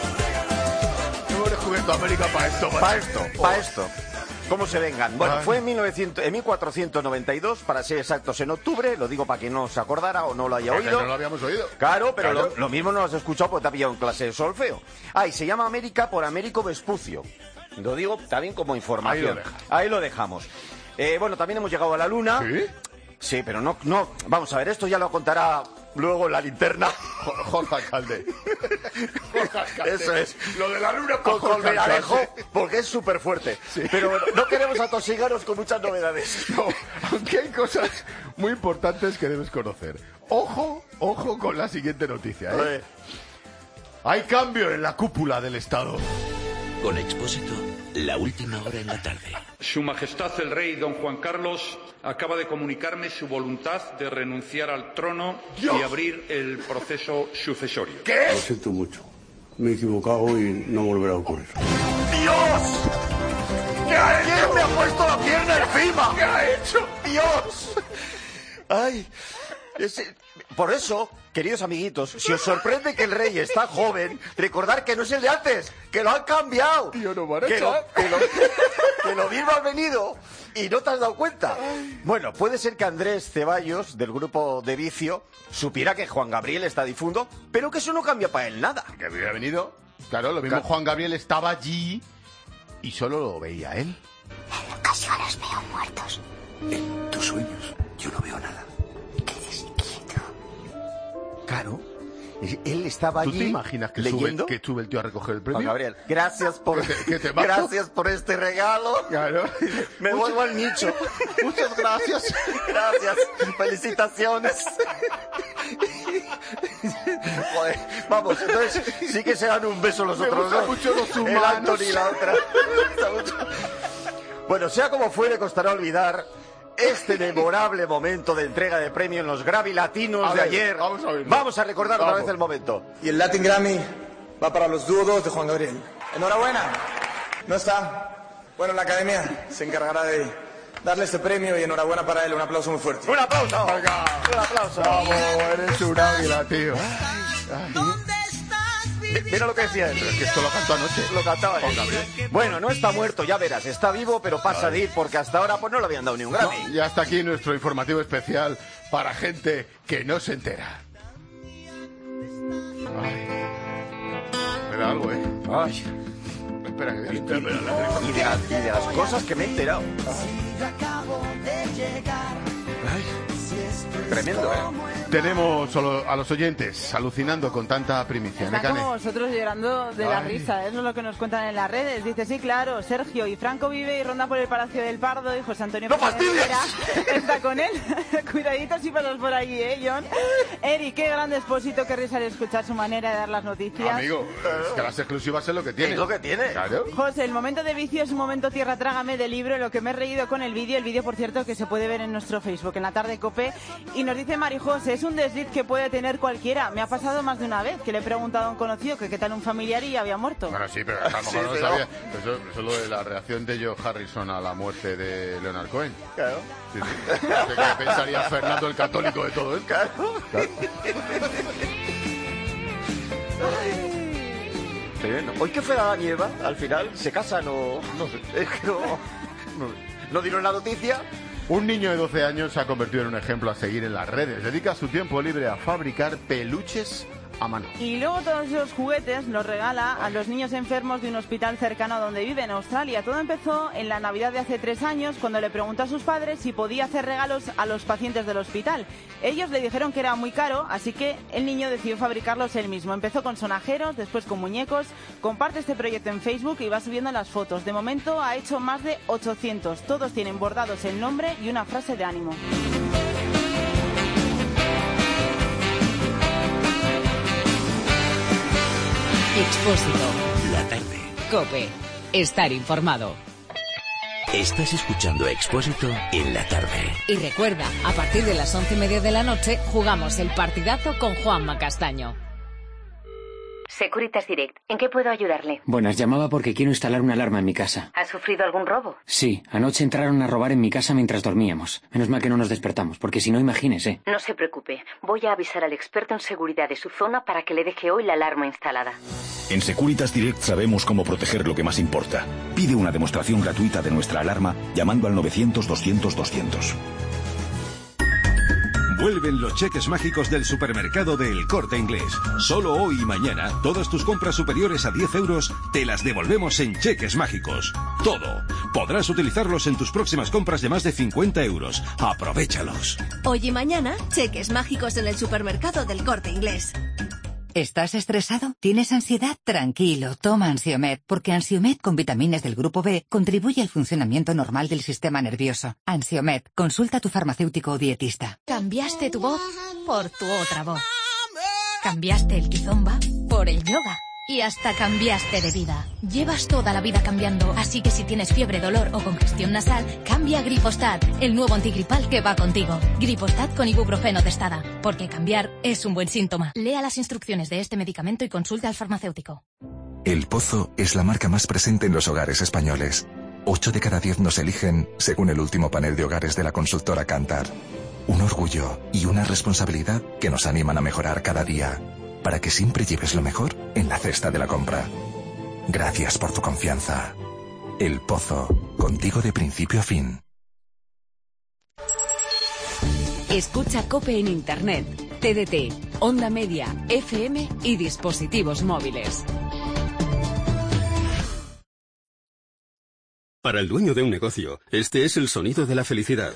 No hemos descubierto América para esto. Para esto, para esto. ¿Cómo se vengan? Bueno, Ay. fue en, mil novecientos, en mil cuatrocientos noventa y dos, para ser exactos, en octubre. Lo digo para que no se acordara o no lo haya Porque oído. no lo habíamos oído. Claro, pero Claro. Lo, lo mismo no lo has escuchado porque te ha pillado en clase de solfeo. Ah, y se llama América por Américo Vespucio. Lo digo también como información. Ahí lo dejas. Ahí lo dejamos. Eh, bueno, también hemos llegado a la Luna. ¿Sí? Sí, pero no, no. Vamos a ver, esto ya lo contará luego en la linterna. Jorge Alcalde. Jorge Alcalde. Eso es. Lo de la luna Con Jorge Colmenarejo, Alcalde. porque es súper fuerte. Sí. Pero bueno, no queremos atosigaros con muchas novedades. No, aunque hay cosas muy importantes que debes conocer. Ojo, ojo con la siguiente noticia, ¿eh? Eh. Hay cambio en la cúpula del Estado. Con Expósito, la última hora en la tarde. Su Majestad el Rey Don Juan Carlos acaba de comunicarme su voluntad de renunciar al trono Dios. y abrir el proceso sucesorio. ¿Qué? Lo siento mucho. Me he equivocado y no volverá a ocurrir. ¡Dios! ¿Qué ha hecho? ¿Quién me ha puesto la pierna encima? ¿Qué ha hecho? ¡Dios! Ay, ese- por eso, queridos amiguitos, si os sorprende que el rey está joven, recordad que no es el de antes, que lo han cambiado. Tío, no van a que, lo, echar. que, lo, que lo mismo ha venido y no te has dado cuenta. Bueno, puede ser que Andrés Ceballos, del grupo de Vicio, supiera que Juan Gabriel está difunto, pero que eso no cambia para él nada. Que hubiera venido. Claro, lo mismo Claro. Juan Gabriel estaba allí y solo lo veía él. En ocasiones veo muertos. En tus sueños, yo no veo nada. Quedes quieto. Claro, él estaba ¿Tú allí te imaginas que leyendo. sube, que sube el tío a recoger el premio? Juan Gabriel, gracias por, ¿Que te- que te mato? gracias por este regalo. Claro. Me vuelvo al nicho. Muchas gracias. Gracias. Felicitaciones. Joder, vamos, entonces sí que se dan un beso los Me otros gustan dos. mucho los El humanos. Anthony y la otra. Me gusta mucho. Bueno, sea como fuere, costará olvidar este memorable momento de entrega de premio en los Grammy Latinos A de ver, ayer. vamos a verlo. Vamos a recordar otra Vamos. vez el momento. Y el Latin Grammy va para los dúos de Juan Gabriel. Enhorabuena. No está. Bueno, la academia se encargará de darle este premio y enhorabuena para él. Un aplauso muy fuerte. ¡Un aplauso! Venga. ¡Un aplauso! Vamos, eres un águila, tío. Ay. Mi- Mira lo que decía él. Pero es que esto lo cantó anoche. Lo cantaba Juan él. Gabriel. Bueno, no está muerto, ya verás. Está vivo, pero pasa de ir porque hasta ahora pues no le habían dado ni un Grammy. Y hasta aquí nuestro informativo especial para gente que no se entera. Ay. Me da algo, ¿eh? Ay. Espera, que Y, viene. y- y de, la- y de las cosas que me he enterado. Ay. Tremendo, ¿eh? Tenemos solo a los oyentes alucinando con tanta primicia. Están Nekane. como vosotros llorando de la Ay. risa, eso es lo que nos cuentan en las redes. Dice, sí, claro, Sergio y Franco vive y ronda por el Palacio del Pardo y José Antonio ¡No Pérez fastidies! Rivera está con él. Cuidaditos si pasas por allí, ¿eh, John? Eri, qué gran expósito, qué risa al escuchar su manera de dar las noticias. Amigo, es que las exclusivas es lo que tiene. Es lo que tiene. Claro. José, el momento de vicio es un momento tierra trágame del libro, lo que me he reído con el vídeo, el vídeo por cierto que se puede ver en nuestro Facebook, en la tarde Cope, y nos dice Mari José, es un desliz que puede tener cualquiera, me ha pasado más de una vez, que le he preguntado a un conocido que qué tal un familiar y había muerto. Bueno, sí, pero a lo mejor Sí, no pero- sabía. Eso, eso es lo de la reacción de Joe Harrison a la muerte de Leonard Cohen. Claro. Sí, sí. ¿Qué qué pensaría Fernando el Católico de todo esto? Claro. Claro. Tremendo. Hoy que fue la nieva, al final, se casan o... No sé. Es que no... No, no dieron la noticia. Un niño de doce años se ha convertido en un ejemplo a seguir en las redes. Dedica su tiempo libre a fabricar peluches a mano. Y luego todos esos juguetes los regala a los niños enfermos de un hospital cercano a donde vive, en Australia. Todo empezó en la Navidad de hace tres años, cuando le preguntó a sus padres si podía hacer regalos a los pacientes del hospital. Ellos le dijeron que era muy caro, así que el niño decidió fabricarlos él mismo. Empezó con sonajeros, después con muñecos. Comparte este proyecto en Facebook y va subiendo las fotos. De momento ha hecho más de ochocientos. Todos tienen bordados el nombre y una frase de ánimo. Expósito. La tarde. COPE. Estar informado. Estás escuchando Expósito en la tarde. Y recuerda, a partir de las once y media de la noche jugamos el partidazo con Juanma Castaño. Securitas Direct, ¿en qué puedo ayudarle? Buenas, llamaba porque quiero instalar una alarma en mi casa. ¿Ha sufrido algún robo? Sí, anoche entraron a robar en mi casa mientras dormíamos. Menos mal que no nos despertamos, porque si no, imagínese. No se preocupe, voy a avisar al experto en seguridad de su zona para que le deje hoy la alarma instalada. En Securitas Direct sabemos cómo proteger lo que más importa. Pide una demostración gratuita de nuestra alarma llamando al novecientos doscientos doscientos. Vuelven los cheques mágicos del supermercado de El Corte Inglés. Solo hoy y mañana, todas tus compras superiores a diez euros te las devolvemos en cheques mágicos. Todo. Podrás utilizarlos en tus próximas compras de más de cincuenta euros. Aprovéchalos. Hoy y mañana, cheques mágicos en el supermercado del Corte Inglés. ¿Estás estresado? ¿Tienes ansiedad? Tranquilo, toma Ansiomed, porque Ansiomed con vitaminas del grupo B contribuye al funcionamiento normal del sistema nervioso. Ansiomed, consulta a tu farmacéutico o dietista. Cambiaste tu voz por tu otra voz. Cambiaste el kizomba por el yoga. Y hasta cambiaste de vida. Llevas toda la vida cambiando, así que si tienes fiebre, dolor o congestión nasal, cambia a Gripostat, el nuevo antigripal que va contigo. Gripostat con ibuprofeno testada, porque cambiar es un buen síntoma. Lea las instrucciones de este medicamento y consulta al farmacéutico. El Pozo es la marca más presente en los hogares españoles. Ocho de cada diez nos eligen, según el último panel de hogares de la consultora Kantar. Un orgullo y una responsabilidad que nos animan a mejorar cada día, para que siempre lleves lo mejor en la cesta de la compra. Gracias por tu confianza. El Pozo, contigo de principio a fin. Escucha COPE en Internet, T D T, Onda Media, F M y dispositivos móviles. Para el dueño de un negocio, este es el sonido de la felicidad.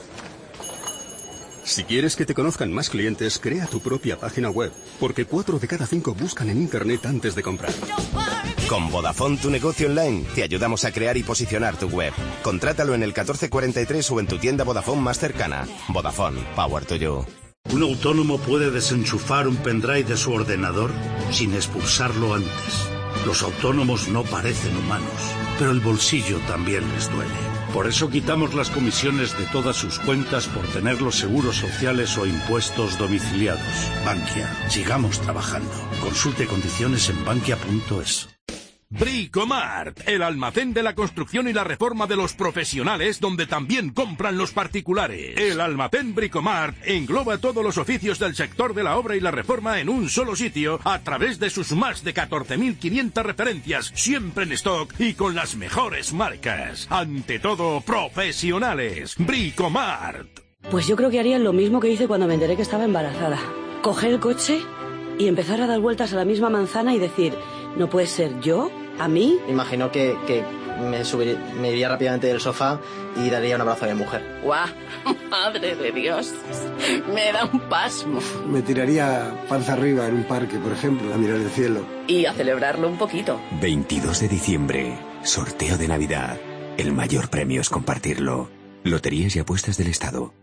Si quieres que te conozcan más clientes, crea tu propia página web, porque cuatro de cada cinco buscan en Internet antes de comprar. Con Vodafone Tu Negocio Online te ayudamos a crear y posicionar tu web. Contrátalo en el catorce cuarenta y tres o en tu tienda Vodafone más cercana. Vodafone, Power to You. ¿Un autónomo puede desenchufar un pendrive de su ordenador sin expulsarlo antes? Los autónomos no parecen humanos, pero el bolsillo también les duele. Por eso quitamos las comisiones de todas sus cuentas por tener los seguros sociales o impuestos domiciliados. Bankia, sigamos trabajando. Consulte condiciones en bankia punto es. Bricomart, el almacén de la construcción y la reforma de los profesionales, donde también compran los particulares. El almacén Bricomart engloba todos los oficios del sector de la obra y la reforma en un solo sitio, a través de sus más de catorce mil quinientas referencias, siempre en stock y con las mejores marcas. Ante todo, profesionales. Bricomart. Pues yo creo que haría lo mismo que hice cuando me enteré que estaba embarazada. Coger el coche y empezar a dar vueltas a la misma manzana y decir, no puede ser yo, a mí. Imagino que, que me, subir, me iría rápidamente del sofá y daría un abrazo a mi mujer. ¡Guau! ¡Madre de Dios! Me da un pasmo. Me tiraría panza arriba en un parque, por ejemplo, a mirar el cielo. Y a celebrarlo un poquito. veintidós de diciembre, sorteo de Navidad. El mayor premio es compartirlo. Loterías y apuestas del Estado.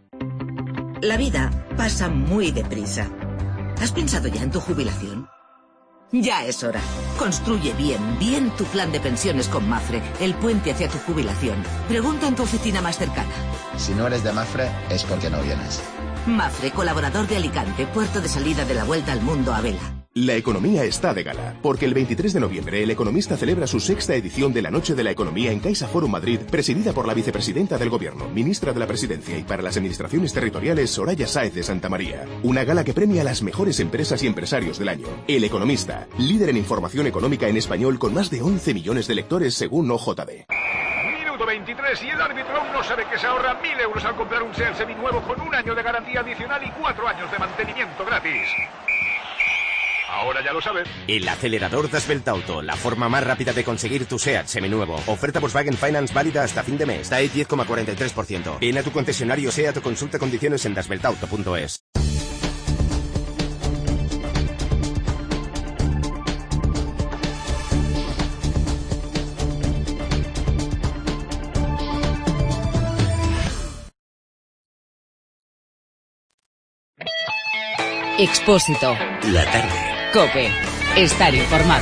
La vida pasa muy deprisa. ¿Has pensado ya en tu jubilación? Ya es hora. Construye bien, bien tu plan de pensiones con Mafre, el puente hacia tu jubilación. Pregunta en tu oficina más cercana. Si no eres de Mafre, es porque no vienes. Mafre, colaborador de Alicante, puerto de salida de la Vuelta al Mundo a vela. La economía está de gala, porque el veintitrés de noviembre El Economista celebra su sexta edición de la Noche de la Economía en Caixa Forum Madrid, presidida por la vicepresidenta del Gobierno, ministra de la Presidencia y para las administraciones territoriales, Soraya Sáez de Santa María. Una gala que premia a las mejores empresas y empresarios del año. El Economista, líder en información económica en español con más de once millones de lectores según O J D. Minuto veinte. veintitrés y el árbitro aún no sabe que se ahorra mil euros al comprar un SEAT seminuevo con un año de garantía adicional y cuatro años de mantenimiento gratis. Ahora ya lo sabes. El acelerador Das Auto, la forma más rápida de conseguir tu SEAT seminuevo. Oferta Volkswagen Finance válida hasta fin de mes. S A E diez coma cuarenta y tres por ciento. Ven a tu concesionario SEAT o consulta condiciones en dasveltauto punto es. Expósito. La tarde. COPE. Estar informado.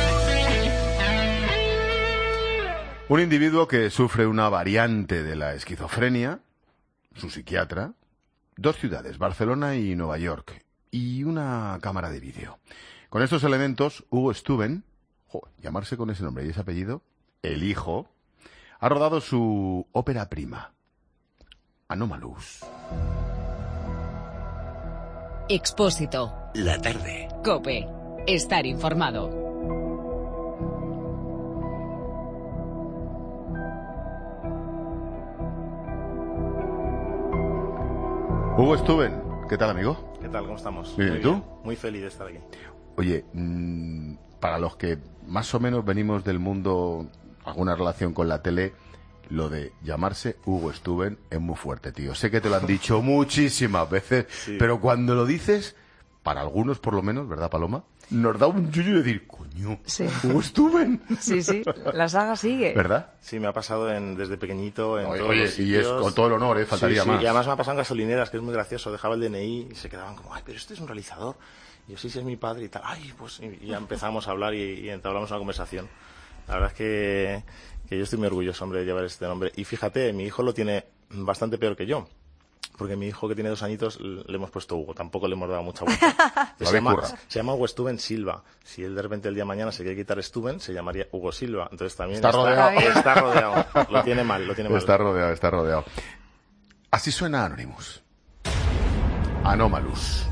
Un individuo que sufre una variante de la esquizofrenia, su psiquiatra, dos ciudades, Barcelona y Nueva York, y una cámara de vídeo. Con estos elementos, Hugo Stuben, jo, llamarse con ese nombre y ese apellido, el hijo, ha rodado su ópera prima, Anomalous. Expósito. La tarde. COPE. Estar informado. Hugo Stuben, ¿qué tal, amigo? ¿Qué tal? ¿Cómo estamos? Bien, ¿y tú? Muy feliz de estar aquí. Oye, mmm, para los que más o menos venimos del mundo, alguna relación con la tele, lo de llamarse Hugo Stuben es muy fuerte, tío. Sé que te lo han dicho muchísimas veces, sí. Pero cuando lo dices, para algunos por lo menos, ¿verdad, Paloma? Nos da un yuyu de decir, coño, sí. Hugo Stuben. Sí, sí, la saga sigue. ¿Verdad? Sí, me ha pasado en, desde pequeñito en oye, todos oye, los sitios. Y es con todo el honor, ¿eh? Faltaría sí, sí. más. Y además me ha pasado en gasolineras, que es muy gracioso. Dejaba el D N I y se quedaban como, ay, pero este es un realizador. Y yo, sí, sí, es mi padre y tal. Ay, pues y ya empezamos a hablar y, y entablamos una conversación. La verdad es que... que yo estoy muy orgulloso, hombre, de llevar este nombre. Y fíjate, mi hijo lo tiene bastante peor que yo. Porque mi hijo, que tiene dos añitos, le hemos puesto Hugo. Tampoco le hemos dado mucha vuelta. se, llama, se llama Hugo Stuben Silva. Si él de repente el día de mañana se quiere quitar Stuben, se llamaría Hugo Silva. Entonces también está, está rodeado. Está rodeado. Lo tiene mal, lo tiene mal. Está rodeado, está rodeado. Así suena Anonymous. Anomalous.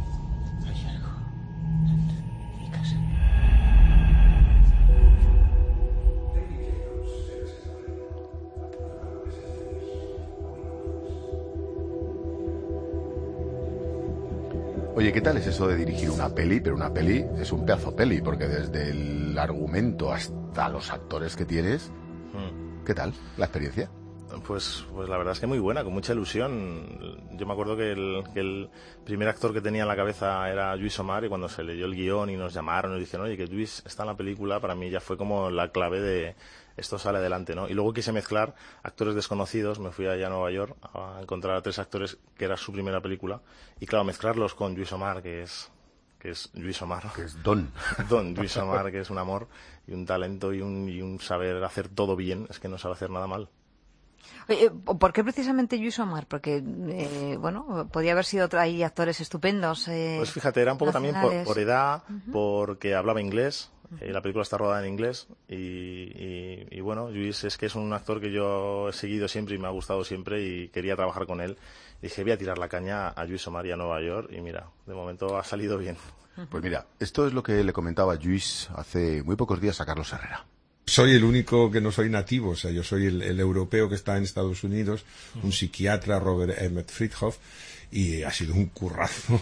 Oye, ¿qué tal es eso de dirigir una peli? Pero una peli es un pedazo peli, porque desde el argumento hasta los actores que tienes... ¿Qué tal la experiencia? Pues, pues la verdad es que muy buena, con mucha ilusión. Yo me acuerdo que el, que el primer actor que tenía en la cabeza era Lluís Omar, y cuando se leyó el guión y nos llamaron y nos dijeron, oye, que Lluís está en la película, para mí ya fue como la clave de... esto sale adelante, ¿no? Y luego quise mezclar actores desconocidos, me fui allá a Nueva York a encontrar a tres actores que era su primera película, y claro, mezclarlos con Lluís Omar, que es que es Lluís Omar. Que es Don. Don Lluís Omar, que es un amor y un talento y un, y un saber hacer todo bien, es que no sabe hacer nada mal. Oye, ¿por qué precisamente Lluís Omar? Porque, eh, bueno, podía haber sido hay actores estupendos. Eh, pues fíjate, era un poco también por, por edad, uh-huh. porque hablaba inglés. Eh, la película está rodada en inglés y, y, y bueno, Lluís es que es un actor que yo he seguido siempre y me ha gustado siempre y quería trabajar con él. Y dije, voy a tirar la caña a Lluís Omar y a Nueva York y mira, de momento ha salido bien. Pues mira, esto es lo que le comentaba Lluís hace muy pocos días a Carlos Herrera. Soy el único que no soy nativo, o sea, yo soy el, el europeo que está en Estados Unidos, un psiquiatra, Robert Emmett Friedhoff, y ha sido un currazo.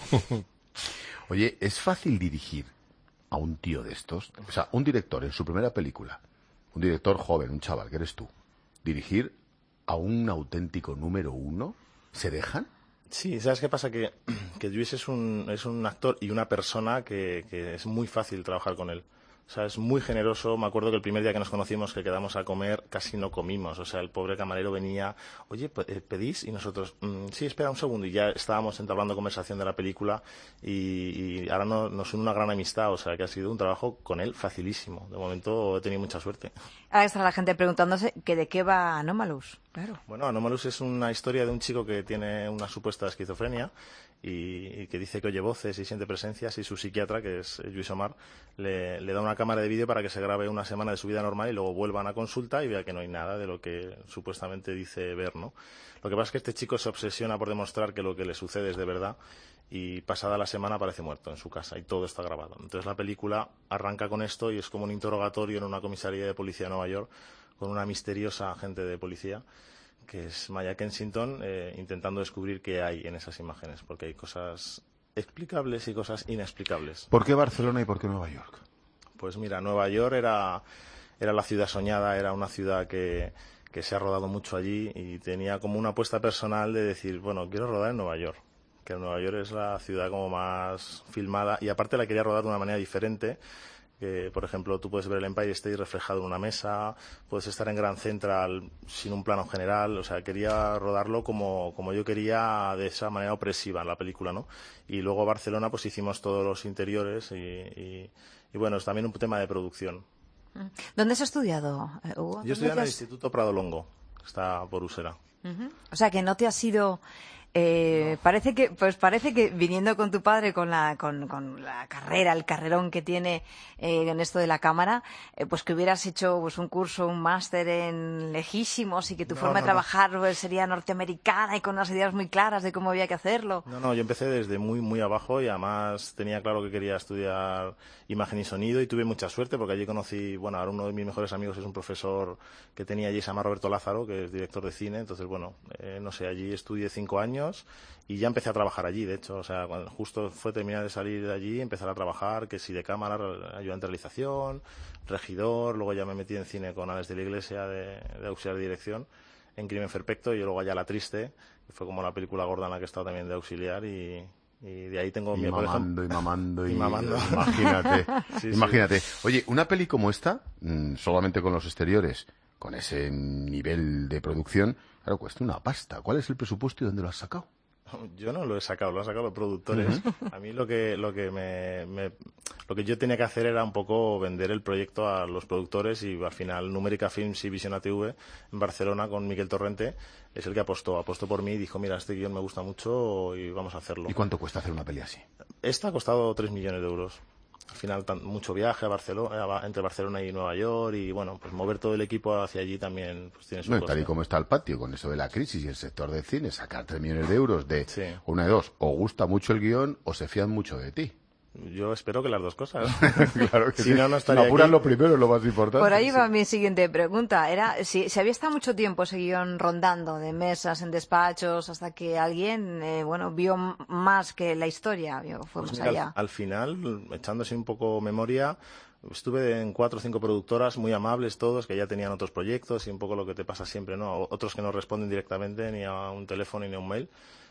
Oye, ¿es fácil dirigir a un tío de estos? O sea, un director en su primera película, un director joven, un chaval, que eres tú, dirigir a un auténtico número uno, ¿se dejan? Sí, ¿sabes qué pasa? Que, que Lluís es un, es un actor y una persona que, que es muy fácil trabajar con él. O sea, es muy generoso. Me acuerdo que el primer día que nos conocimos, que quedamos a comer, casi no comimos. O sea, el pobre camarero venía, oye, ¿pedís? Y nosotros, mmm, sí, espera un segundo. Y ya estábamos entablando conversación de la película y, y ahora no, nos une una gran amistad. O sea, que ha sido un trabajo con él facilísimo. De momento he tenido mucha suerte. Ahora está la gente preguntándose que de qué va Anomalous. Claro. Bueno, Anomalous es una historia de un chico que tiene una supuesta esquizofrenia y, y que dice que oye voces y siente presencias, y su psiquiatra, que es Lluís Omar, le, le da una cámara de vídeo para que se grabe una semana de su vida normal y luego vuelvan a consulta y vea que no hay nada de lo que supuestamente dice ver, ¿no? Lo que pasa es que este chico se obsesiona por demostrar que lo que le sucede es de verdad, y pasada la semana aparece muerto en su casa y todo está grabado. Entonces la película arranca con esto y es como un interrogatorio en una comisaría de policía de Nueva York con una misteriosa agente de policía, que es Maya Kensington, eh, intentando descubrir qué hay en esas imágenes, porque hay cosas explicables y cosas inexplicables. ¿Por qué Barcelona y por qué Nueva York? Pues mira, Nueva York era, era la ciudad soñada, era una ciudad que, que se ha rodado mucho allí y tenía como una apuesta personal de decir, bueno, quiero rodar en Nueva York, que Nueva York es la ciudad como más filmada y aparte la quería rodar de una manera diferente. Que, por ejemplo, tú puedes ver el Empire State reflejado en una mesa, puedes estar en Grand Central sin un plano general, o sea, quería rodarlo como, como yo quería, de esa manera opresiva en la película, ¿no? Y luego Barcelona, pues hicimos todos los interiores y, y, y bueno, es también un tema de producción. ¿Dónde has estudiado, Hugo? Yo estudié en el Instituto Prado Longo, que está por Usera. Uh-huh. O sea, que no te has ido... Eh, no. Parece que, pues parece que viniendo con tu padre con la, con, con la carrera, el carrerón que tiene eh, en esto de la cámara, eh, pues que hubieras hecho pues un curso, un máster en lejísimos y que tu no, forma no, de trabajar no. sería norteamericana y con unas ideas muy claras de cómo había que hacerlo. No, no, yo empecé desde muy, muy abajo y además tenía claro que quería estudiar imagen y sonido y tuve mucha suerte porque allí conocí, bueno, ahora uno de mis mejores amigos es un profesor que tenía allí, se llama Roberto Lázaro, que es director de cine, entonces bueno, eh, no sé, allí estudié cinco años y ya empecé a trabajar allí, de hecho, o sea, cuando justo fue terminar de salir de allí, empezar a trabajar, que si de cámara, ayudante de realización, regidor, luego ya me metí en cine con Alex de la Iglesia de, de auxiliar de dirección en Crimen Perfecto y luego allá La Triste, que fue como la película gorda en la que he estado también de auxiliar y... Y de ahí tengo y mi mamando, y mamando, y, y mamando. Imagínate, sí, imagínate. Sí. Oye, una peli como esta, mmm, solamente con los exteriores, con ese nivel de producción, claro, cuesta una pasta. ¿Cuál es el presupuesto y dónde lo has sacado? Yo no lo he sacado, lo han sacado los productores. Uh-huh. A mí lo que lo que me, me lo que yo tenía que hacer era un poco vender el proyecto a los productores y al final Numérica Films y Visión A T V en Barcelona con Miquel Torrente es el que apostó, apostó por mí y dijo, mira, este guión me gusta mucho y vamos a hacerlo. ¿Y cuánto cuesta hacer una peli así? Esta ha costado tres millones de euros. Al final, tan, mucho viaje a Barcelona, entre Barcelona y Nueva York y, bueno, pues mover todo el equipo hacia allí también pues tiene su bueno, coste. Tal y como está el patio, con eso de la crisis y el sector del cine, sacar tres millones de euros de sí. una de dos, o gusta mucho el guión o se fían mucho de ti. Yo espero que las dos cosas. Claro que si sí. no, no estaría Me apuran aquí. Lo primero, lo más importante. Por ahí va sí. mi siguiente pregunta. Era si, si había estado mucho tiempo ese guión rondando de mesas, en despachos, hasta que alguien, eh, bueno, vio más que la historia, vio, fue pues más mira, allá. Al, al final, echándose un poco memoria, estuve en cuatro o cinco productoras muy amables todos, que ya tenían otros proyectos y un poco lo que te pasa siempre, ¿no? Otros que no responden directamente ni a un teléfono ni a un mail.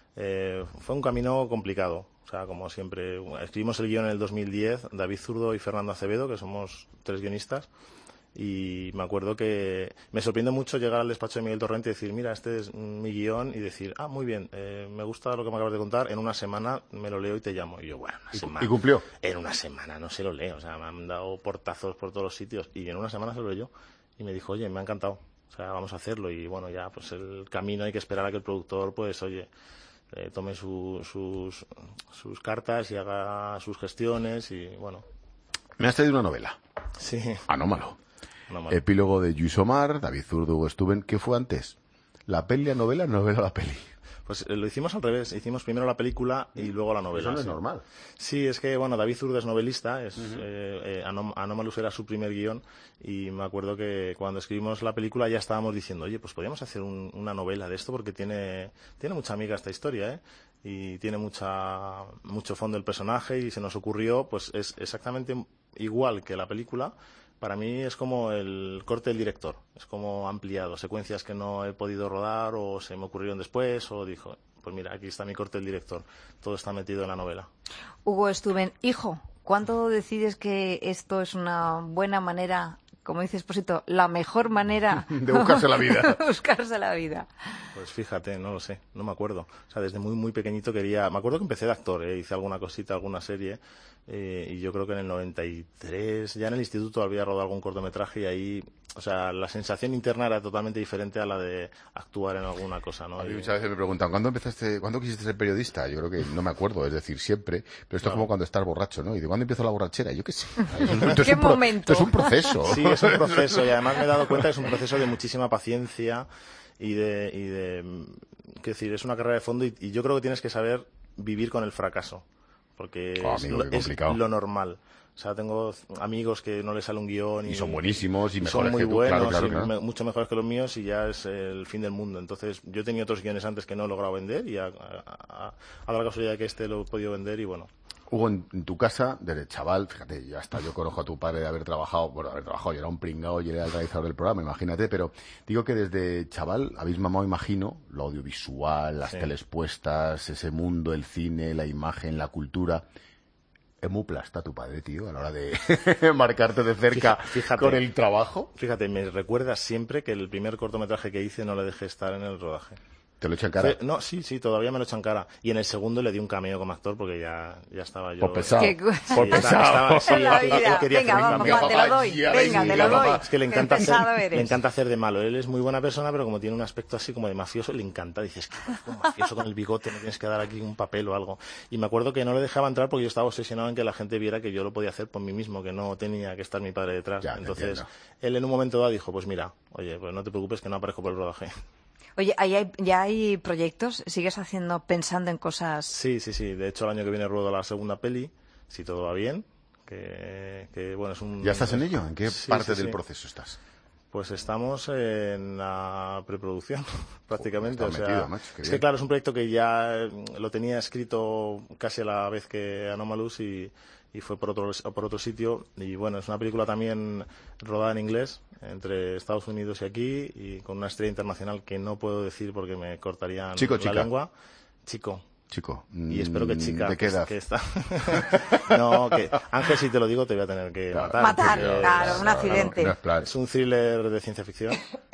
Eh, fue un camino complicado. O sea, como siempre, escribimos el guión en el dos mil diez, David Zurdo y Fernando Acevedo, que somos tres guionistas, y me acuerdo que me sorprendió mucho llegar al despacho de Miguel Torrente y decir, mira, este es mi guión, y decir, ah, muy bien, eh, me gusta lo que me acabas de contar, en una semana me lo leo y te llamo. Y yo, bueno, una ¿Y, semana. ¿Y cumplió? En una semana no se lo leo, o sea, me han dado portazos por todos los sitios, y en una semana se lo leyó, y me dijo, oye, me ha encantado, o sea, vamos a hacerlo, y bueno, ya, pues el camino hay que esperar a que el productor, pues, oye... Eh, tome su, sus, sus cartas y haga sus gestiones y bueno. Me has traído una novela. Sí. Anómalo. Anómalo. Epílogo de Lluís Omar, David Zurdo, Hugo Stuben. ¿Qué fue antes? ¿La peli, la novela, novela, la peli? Pues eh, lo hicimos al revés. Hicimos primero la película y luego la novela. Eso no es sí. normal. Sí, es que, bueno, David Zurdo es novelista. Es, Uh-huh. eh, eh, Anom- Anomalous era su primer guión y me acuerdo que cuando escribimos la película ya estábamos diciendo, oye, pues podríamos hacer un, una novela de esto porque tiene, tiene mucha amiga esta historia, ¿eh? Y tiene mucha, mucho fondo el personaje y se nos ocurrió, pues es exactamente igual que la película. Para mí es como el corte del director, es como ampliado, secuencias que no he podido rodar o se me ocurrieron después o dijo, pues mira, aquí está mi corte del director, todo está metido en la novela. Hugo Stuben, hijo, ¿cuándo decides que esto es una buena manera, como dice Esposito, la mejor manera de buscarse la vida? buscarse la vida. Pues fíjate, no lo sé, no me acuerdo. O sea, desde muy muy pequeñito quería... Me acuerdo que empecé de actor, ¿eh? Hice alguna cosita, alguna serie, eh, y yo creo que en el noventa y tres, ya en el instituto había rodado algún cortometraje y ahí... O sea, la sensación interna era totalmente diferente a la de actuar en alguna cosa, ¿no? A mí Y... muchas veces me preguntan, ¿cuándo empezaste, cuándo quisiste ser periodista? Yo creo que no me acuerdo, es decir, siempre. Pero esto Claro. es como cuando estás borracho, ¿no? Y de cuándo empezó la borrachera, yo qué sé. Esto es ¿Qué un pro- momento? Esto es un proceso. Sí, es un proceso y además me he dado cuenta que es un proceso de muchísima paciencia y de... Y de quiero decir, es una carrera de fondo y, y yo creo que tienes que saber vivir con el fracaso. porque oh, es, amigo, lo, es lo normal. O sea, tengo amigos que no les sale un guión y, y son buenísimos y, y mejores son muy que tú, buenos, claro, claro, y claro. Me, mucho mejores que los míos y ya es el fin del mundo. Entonces, yo tenía otros guiones antes que no he logrado vender y a, a, a, a la casualidad que este lo he podido vender y bueno. Hugo, en, en tu casa, desde chaval, fíjate, ya hasta yo conozco a tu padre de haber trabajado, bueno, de haber trabajado, yo era un pringao y era el realizador del programa, imagínate, pero digo que desde chaval habéis mamado, imagino, lo audiovisual, las sí. teles puestas, ese mundo, el cine, la imagen, la cultura. Es muy plasta tu padre, tío, a la hora de marcarte de cerca fíjate, con el trabajo. Fíjate, me recuerda siempre que el primer cortometraje que hice no le dejé estar en el rodaje. ¿Te lo echan cara? Fue, no, sí, sí, todavía me lo echan cara. Y en el segundo le di un cameo como actor porque ya, ya estaba yo... Por pesado. Sí, Por ya pesado. Estaba, sí, la él, él quería venga, hacer vamos, un papá, te lo doy. Ya, venga, venga, te lo doy. Es que le encanta, hacer, eres. le encanta hacer de malo. Él es muy buena persona, pero como tiene un aspecto así como de mafioso, le encanta. Dices, que un mafioso con el bigote, me tienes que dar aquí un papel o algo. Y me acuerdo que no le dejaba entrar porque yo estaba obsesionado en que la gente viera que yo lo podía hacer por mí mismo, que no tenía que estar mi padre detrás. Ya, entonces, él en un momento dado dijo, pues mira, oye, pues no te preocupes que no aparezco por el rodaje. Oye, ¿ahí hay, ¿ya hay proyectos? ¿Sigues haciendo, pensando en cosas...? Sí, sí, sí. De hecho, el año que viene ruedo la segunda peli, si todo va bien. Que, que bueno, es un... ¿Ya estás en ello? ¿En qué sí, parte sí, del sí. proceso estás? Pues estamos en la preproducción, prácticamente. Oh, o sea, metido, macho, es bien. que claro, es un proyecto que ya lo tenía escrito casi a la vez que Anomalous y, y fue por otro, por otro sitio. Y bueno, es una película también rodada en inglés, entre Estados Unidos y aquí, y con una estrella internacional que no puedo decir porque me cortarían Chico, la chica. lengua. Chico. Chico. Y espero que chica. ¿De qué edad? Que está... no, que Ángel, si te lo digo, te voy a tener que claro, matar. Matar, porque, claro, un accidente. Claro, no es, es un thriller de ciencia ficción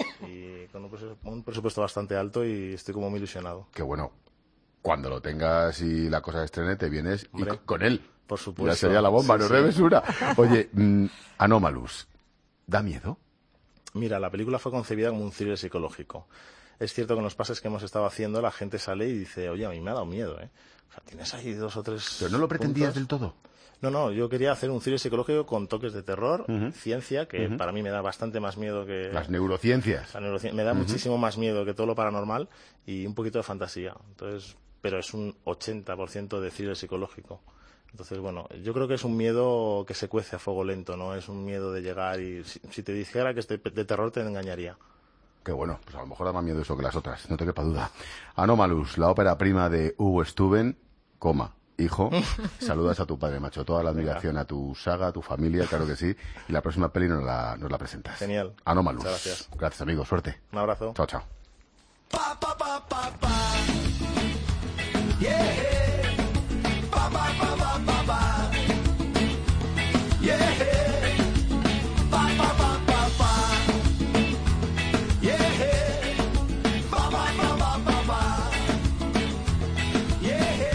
y con un presupuesto, un presupuesto bastante alto y estoy como muy ilusionado. Qué bueno. Cuando lo tengas y la cosa se estrene, te vienes y con, con él. Por supuesto. Ya sería la bomba, sí, no sí. revesura. Oye, mmm, Anomalous, ¿da miedo? Mira, la película fue concebida como un thriller psicológico. Es cierto que en los pases que hemos estado haciendo la gente sale y dice, oye, a mí me ha dado miedo, ¿eh? O sea, tienes ahí dos o tres... ¿Pero no lo pretendías puntos. del todo? No, no, yo quería hacer un thriller psicológico con toques de terror, uh-huh. ciencia, que uh-huh. para mí me da bastante más miedo que... Las neurociencias. La neurocien... Me da uh-huh. muchísimo más miedo que todo lo paranormal y un poquito de fantasía. Entonces, pero es un ochenta por ciento de thriller psicológico. Entonces, bueno, yo creo que es un miedo que se cuece a fuego lento, ¿no? Es un miedo de llegar y... Si, si te dijera que es de, de terror, te engañaría. Qué bueno, pues a lo mejor da más miedo eso que las otras, no te quepa duda. Anomalous, la ópera prima de Hugo Stuben, coma, hijo, saludas a tu padre, macho, toda la admiración a tu saga, a tu familia, claro que sí, y la próxima peli nos la, nos la presentas. Genial. Anomalous. Muchas gracias. Gracias, amigo, suerte. Un abrazo. Chao, chao. Pa, pa, pa, pa, pa. Yeah. Pa, pa, pa, pa, pa, pa. Yeah. Pa, pa, pa, pa, pa. Yeah. Pa, pa, pa, pa, pa, pa. Yeah.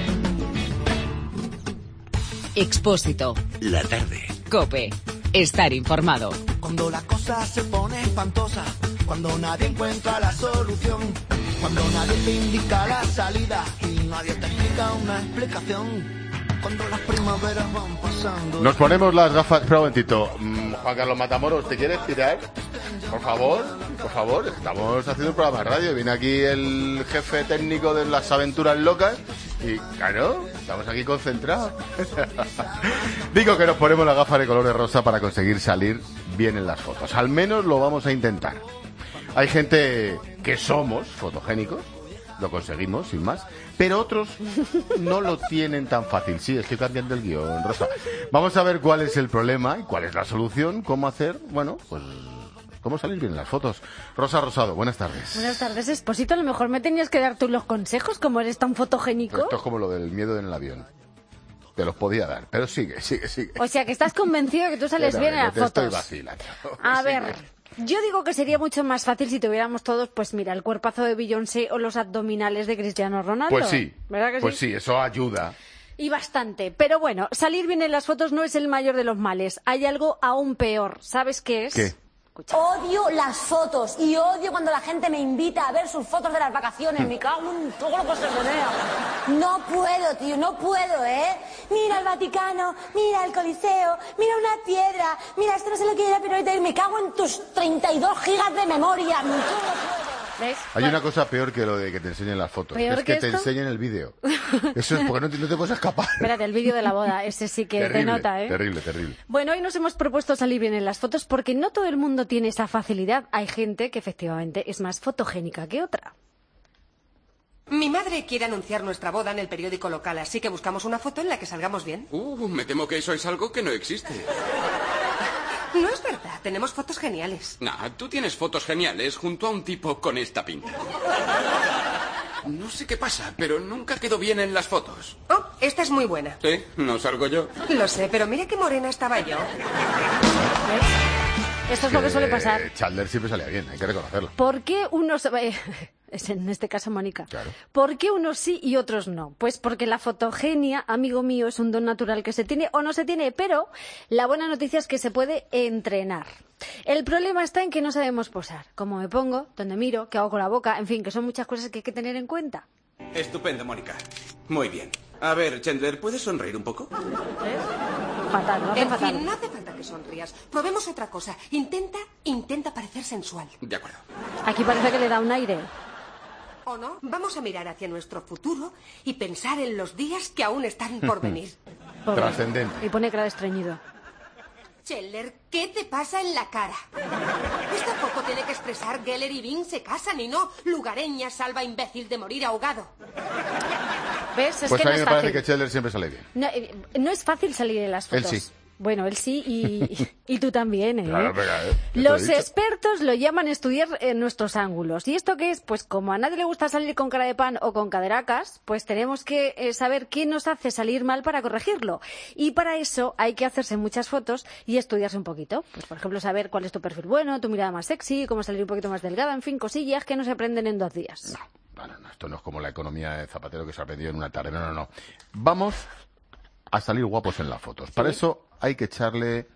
Expósito. La tarde. COPE. Estar informado. Cuando la cosa se pone espantosa, cuando nadie encuentra la solución, cuando nadie te indica la salida y nadie te explica una explicación, cuando las primaveras van pasando. Nos ponemos las gafas. Espera un momentito. Mm, Juan Carlos Matamoros, ¿te quieres tirar? Por favor, por favor. Estamos haciendo un programa de radio. Viene aquí el jefe técnico de las aventuras locas y, claro, estamos aquí concentrados. Digo que nos ponemos las gafas de color de rosa para conseguir salir bien en las fotos. Al menos lo vamos a intentar. Hay gente que somos fotogénicos, lo conseguimos, sin más, pero otros no lo tienen tan fácil. Sí, estoy cambiando el guión, Rosa. Vamos a ver cuál es el problema y cuál es la solución, cómo hacer, bueno, pues cómo salir bien en las fotos. Rosa Rosado, buenas tardes. Buenas tardes, Expósito. A lo mejor me tenías que dar tú los consejos, como eres tan fotogénico. Pero esto es como lo del miedo en el avión. Te los podía dar, pero sigue, sigue, sigue. O sea, que estás convencido de que tú sales Pero, bien en las te fotos. estoy vacilando. A Sigue. ver, yo digo que sería mucho más fácil si tuviéramos todos, pues mira, el cuerpazo de Beyoncé o los abdominales de Cristiano Ronaldo. Pues sí, ¿verdad que pues sí? sí, eso ayuda. Y bastante. Pero bueno, salir bien en las fotos no es el mayor de los males. Hay algo aún peor. ¿Sabes qué es? ¿Qué? Escucha. Odio las fotos y odio cuando la gente me invita a ver sus fotos de las vacaciones. Me cago en todo lo que se menea. No puedo, tío, no puedo, ¿eh? Mira el Vaticano, mira el Coliseo, mira una piedra, mira, esto no sé lo que era, pero ahorita me cago en tus treinta y dos gigas de memoria. No puedo. ¿Ves? Hay Bueno. una cosa peor que lo de que te enseñen las fotos. ¿Peor Es que, que te esto? enseñen el vídeo. Eso es porque no te, no te puedes escapar. Espérate, el vídeo de la boda, ese sí que terrible, te nota, ¿eh? Terrible, terrible. Bueno, hoy nos hemos propuesto salir bien en las fotos porque no todo el mundo tiene esa facilidad. Hay gente que efectivamente es más fotogénica que otra. Mi madre quiere anunciar nuestra boda en el periódico local, así que buscamos una foto en la que salgamos bien. Uh, me temo que eso es algo que no existe. No es verdad, tenemos fotos geniales. Nah, tú tienes fotos geniales junto a un tipo con esta pinta. No sé qué pasa, pero nunca quedó bien en las fotos. Oh, esta es muy buena. ¿Sí? ¿No salgo yo? Lo sé, pero mira qué morena estaba yo. Esto es lo que suele pasar. Chandler siempre salía bien, hay que reconocerlo. ¿Por qué unos... eh, es en este caso Mónica. Claro. ¿Por qué unos sí y otros no? Pues porque la fotogenia, amigo mío, es un don natural que se tiene o no se tiene, pero la buena noticia es que se puede entrenar. El problema está en que no sabemos posar. Cómo me pongo, dónde miro, qué hago con la boca, en fin, que son muchas cosas que hay que tener en cuenta. Estupendo, Mónica. Muy bien. A ver, Chandler, ¿puedes sonreír un poco? Fatal, no hace En fatal. fin, no hace falta que sonrías. Probemos otra cosa. Intenta, intenta parecer sensual. De acuerdo. Aquí parece que le da un aire. ¿O no? Vamos a mirar hacia nuestro futuro y pensar en los días que aún están por venir. Pobre. Trascendente. Y pone cara de estreñido. Chandler, ¿qué te pasa en la cara? Esta foto tiene que expresar Geller y Bing se casan y no lugareña salva imbécil de morir ahogado. ¿Ves? Es Pues que a no mí es me parece fácil. que Chandler siempre sale bien. No, eh, no es fácil salir en las Él fotos. sí. Bueno, él sí y, y tú también, ¿eh? Claro, venga, ¿eh? Ya te lo he Los dicho. expertos lo llaman estudiar eh, nuestros ángulos. ¿Y esto qué es? Pues como a nadie le gusta salir con cara de pan o con caderacas, pues tenemos que eh, saber qué nos hace salir mal para corregirlo. Y para eso hay que hacerse muchas fotos y estudiarse un poquito. Pues, por ejemplo, saber cuál es tu perfil bueno, tu mirada más sexy, cómo salir un poquito más delgada, en fin, cosillas que no se aprenden en dos días. No, bueno, no, esto no es como la economía de Zapatero que se ha aprendido en una tarde. No, no, no. Vamos a salir guapos en las fotos. Para eso hay que echarle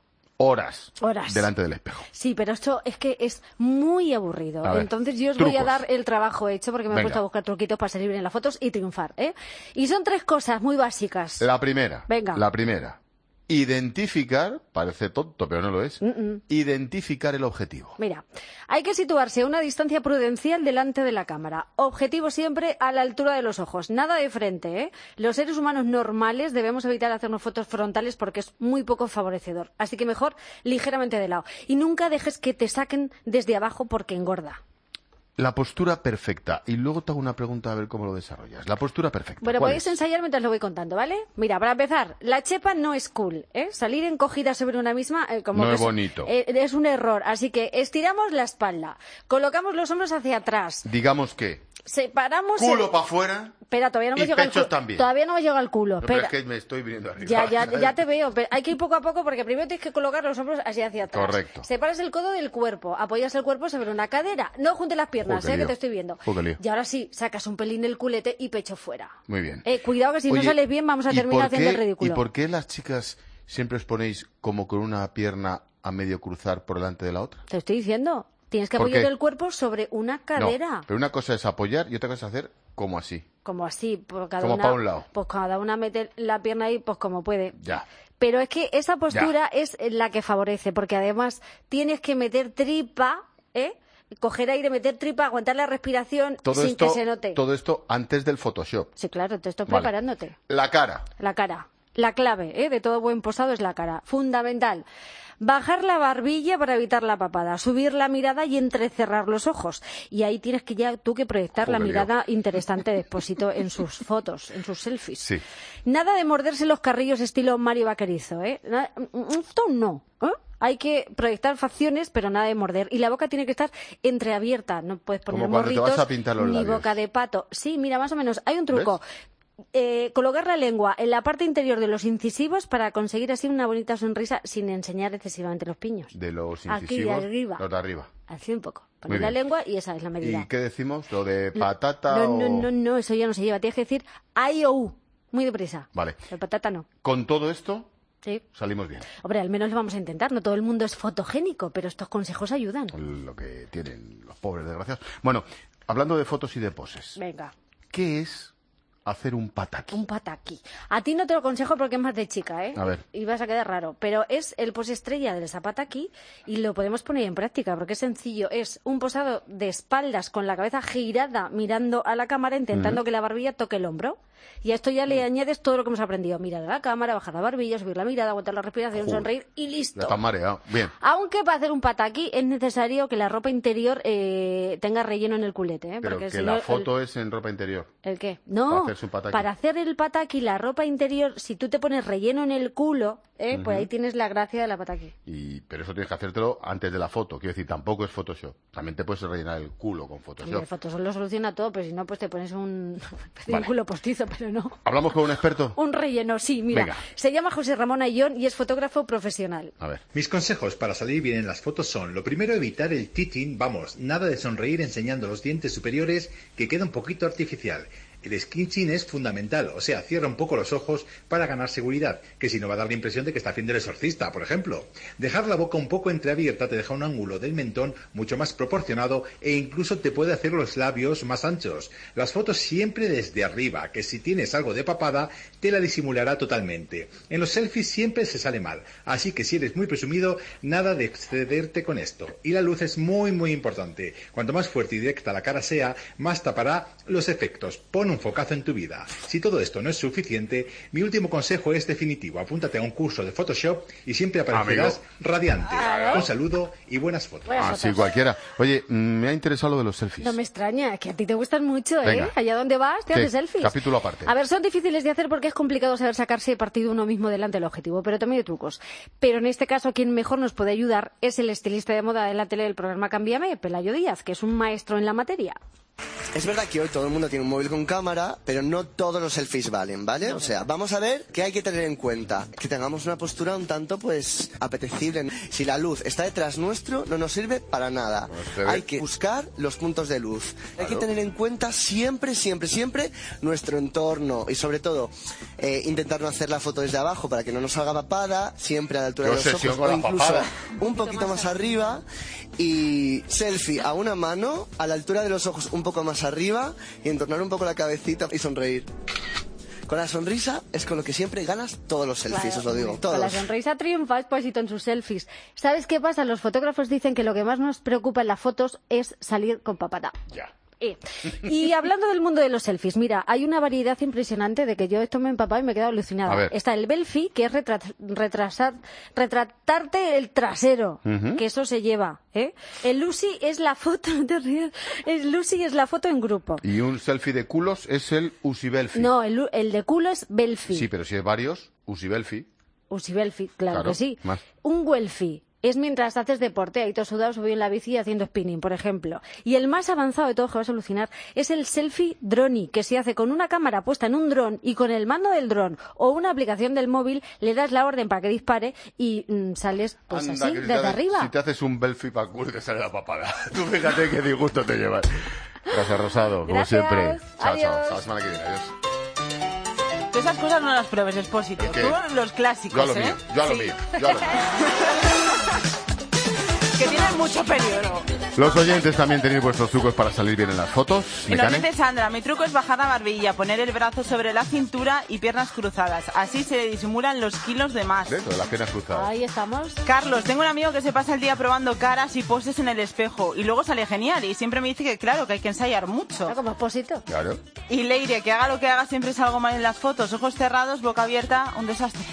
horas, Horas. delante del espejo. Sí, pero esto es que es muy aburrido. A ver, Entonces yo os voy a trucos. dar el trabajo hecho porque me he Venga. puesto a buscar truquitos para salir bien en las fotos y triunfar, ¿eh? Y son tres cosas muy básicas. La primera. Venga. La primera. Identificar, parece tonto, pero no lo es. Mm-mm. Identificar el objetivo. Mira, hay que situarse a una distancia prudencial delante de la cámara. Objetivo siempre a la altura de los ojos, nada de frente, ¿eh? Los seres humanos normales debemos evitar hacernos fotos frontales porque es muy poco favorecedor. Así que mejor ligeramente de lado. Y nunca dejes que te saquen desde abajo porque engorda. La postura perfecta. Y luego te hago una pregunta a ver cómo lo desarrollas. La postura perfecta. Bueno, ¿cuál podéis es? ensayar mientras lo voy contando, ¿vale? Mira, para empezar, la chepa no es cool, ¿eh? Salir encogida sobre una misma... eh, como No que es bonito. eh, es un error. Así que estiramos la espalda, colocamos los hombros hacia atrás, Digamos que separamos... el- culo para afuera Espera, todavía no y me llega el pechos culo. también. Todavía no me llega el culo. No, pero Espera. es que me estoy viniendo arriba. Ya, ya, ya te veo. Pero hay que ir poco a poco porque primero tienes que colocar los hombros así hacia atrás. Correcto. Separas el codo del cuerpo, apoyas el cuerpo sobre una cadera. No juntes las piernas, Joder, qué ¿eh? Que lío. te estoy viendo. Joder, qué lío. Y ahora sí, sacas un pelín del culete y pecho fuera. Muy bien. Eh, cuidado que si no Oye, sales bien vamos a ¿y terminar por haciendo el qué- ridículo. ¿Y por qué las chicas siempre os ponéis como con una pierna a medio cruzar por delante de la otra? Te estoy diciendo, tienes que ¿Por apoyar qué? el cuerpo sobre una cadera. No, pero una cosa es apoyar y otra cosa es hacer como así. Como así, por cada Como una, pa' un lado. Pues cada una mete la pierna ahí pues como puede. Ya. Pero es que esa postura es la que favorece, porque además tienes que meter tripa, ¿eh? Coger aire, meter tripa, aguantar la respiración Todo sin esto, que se note. todo esto antes del Photoshop. Sí, claro, te estoy Vale. preparándote. La cara. La cara. La clave, ¿eh? De todo buen posado es la cara. Fundamental. Bajar la barbilla para evitar la papada, subir la mirada y entrecerrar los ojos. Y ahí tienes que ya tú que proyectar la Joder, mirada interesante de Expósito en sus fotos, en sus selfies. Sí. Nada de morderse los carrillos estilo Mario Vaquerizo, ¿eh? Nada- Esto no, ¿eh? Hay que proyectar facciones, pero nada de morder. Y la boca tiene que estar entreabierta. No puedes poner Como cuando te morritos vas a pintar los ni labios. boca de pato. Sí, mira, más o menos. Hay un truco. Eh, colocar la lengua en la parte interior de los incisivos para conseguir así una bonita sonrisa sin enseñar excesivamente los piños. De los Aquí de incisivos, arriba. los de arriba. Así un poco. Muy Poner la bien. lengua y esa es la medida. ¿Y qué decimos? ¿Lo de patata no, o...? no, no, no, eso ya no se lleva. Tienes que decir I O U. Muy deprisa. Vale. El patata no. Con todo esto Sí. salimos bien. Hombre, al menos lo vamos a intentar. No todo el mundo es fotogénico, pero estos consejos ayudan. Lo que tienen los pobres desgraciados. Bueno, hablando de fotos y de poses. Venga. ¿Qué es hacer un pataki. Un pataki. A ti no te lo aconsejo porque es más de chica, ¿eh? A ver. Y vas a quedar raro. Pero es el pose estrella del zapataki y lo podemos poner en práctica porque es sencillo. Es un posado de espaldas con la cabeza girada mirando a la cámara intentando Mm. que la barbilla toque el hombro. Y a esto ya le añades todo lo que hemos aprendido. Mirar a la cámara, bajar la barbilla, subir la mirada, aguantar la respiración, Joder. sonreír y Ya listo. estás mareado. Bien. Aunque para hacer un pataki es necesario que la ropa interior eh, tenga relleno en el culete, ¿eh? Pero Porque que si la no, el- foto es en ropa interior. ¿El qué? No, Para hacerse un pataki. para hacer el pataki, la ropa interior, si tú te pones relleno en el culo, ¿eh? Pues Ujú. ahí tienes la gracia de la pataki. Y, pero eso tienes que hacértelo antes de la foto. Quiero decir, tampoco es Photoshop. También te puedes rellenar el culo con Y Photoshop. el Photoshop lo soluciona todo, pero si no, pues te pones un, un Vale. culo postizo, pero no. ¿Hablamos con un experto? Un relleno, sí, mira. Venga. Se llama José Ramón Ayón y es fotógrafo profesional. A ver. Mis consejos para salir bien en las fotos son, lo primero, evitar el cheating, vamos, nada de sonreír enseñando los dientes superiores, que queda un poquito artificial. El squinching es fundamental, o sea, cierra un poco los ojos para ganar seguridad, que si no va a dar la impresión de que está haciendo el exorcista, por ejemplo. Dejar la boca un poco entreabierta te deja un ángulo del mentón mucho más proporcionado e incluso te puede hacer los labios más anchos. Las fotos siempre desde arriba, que si tienes algo de papada, te la disimulará totalmente. En los selfies siempre se sale mal, así que si eres muy presumido, nada de excederte con esto. Y la luz es muy muy importante. Cuanto más fuerte y directa la cara sea, más tapará los efectos. Pon un focazo en tu vida. Si todo esto no es suficiente, mi último consejo es definitivo. Apúntate a un curso de Photoshop y siempre aparecerás Amigo. radiante. Claro. Un saludo y buenas fotos. Ah, sí, cualquiera. Oye, mm, me ha interesado lo de los selfies. No me extraña, que a ti te gustan mucho, ¿eh? Venga. Allá donde vas, te ¿Qué? haces selfies. Capítulo aparte. A ver, son difíciles de hacer porque es complicado saber sacarse partido uno mismo delante del objetivo, pero también hay trucos. Pero en este caso, quien mejor nos puede ayudar es el estilista de moda de la tele del programa Cámbiame, Pelayo Díaz, que es un maestro en la materia. Es verdad que hoy todo el mundo tiene un móvil con cámara, pero no todos los selfies valen, ¿vale? O sea, vamos a ver qué hay que tener en cuenta. Que tengamos una postura un tanto, pues, apetecible. Si la luz está detrás nuestro, no nos sirve para nada. se ve. Hay que buscar los puntos de luz. Hay que Claro. tener en cuenta siempre, siempre, siempre nuestro entorno. Y sobre todo, eh, intentar no hacer la foto desde abajo para que no nos salga papada, siempre a la altura Qué de los obsesión ojos con o la incluso papada. un poquito más arriba. Y selfie a una mano, a la altura de los ojos un poco más arriba y entornar un poco la cabecita y sonreír. Con la sonrisa es con lo que siempre ganas todos los selfies, Claro, os lo digo. Con la Todos. sonrisa triunfa, es pasito en sus selfies. ¿Sabes qué pasa? Los fotógrafos dicen que lo que más nos preocupa en las fotos es salir con papada. Ya. Eh. Y hablando del mundo de los selfies, mira, hay una variedad impresionante de que yo esto me he empapado y me he quedado alucinada. A ver. Está el belfi, que es retra- retrasar, retratarte el trasero, Ujú. que eso se lleva. ¿eh? El Lucy es la foto, no te rías, el Lucy es la foto en grupo. Y un selfie de culos es el Usibelfi. No, el, el de culo es belfi. Sí, pero si hay varios, Usibelfi. Usibelfi, claro, Claro, que sí. más. Un welfi es mientras haces deporte, ahí todo sudado, subido en la bici haciendo spinning, por ejemplo. Y el más avanzado de todos, que vas a alucinar, es el selfie droni, que se hace con una cámara puesta en un dron y con el mando del dron o una aplicación del móvil le das la orden para que dispare y mm, sales pues Anda, así, que si desde te haces- arriba. Si te haces un belfi para el culo, te sale la papada. Tú fíjate qué disgusto te llevas. Gracias, Rosado, como Gracias. siempre. Chao, Adiós. chao. Hasta la semana que viene. Adiós. Tú esas cosas no las pruebes, Expósito. ¿El qué? Tú los clásicos, Yo a lo ¿eh? mío, yo a lo Sí. mío, yo a lo mío. Que tienen mucho periodo. Los oyentes también tenéis vuestros trucos para salir bien en las fotos. Y nos Mecane. dice Sandra, mi truco es bajar la barbilla, poner el brazo sobre la cintura y piernas cruzadas. Así se le disimulan los kilos de más. Dentro de las piernas cruzadas. Ahí estamos. Carlos, tengo un amigo que se pasa el día probando caras y poses en el espejo y luego sale genial y siempre me dice que claro, que hay que ensayar mucho. Como Expósito. Claro. Y Leire, que haga lo que haga siempre salgo mal en las fotos, ojos cerrados, boca abierta, un desastre.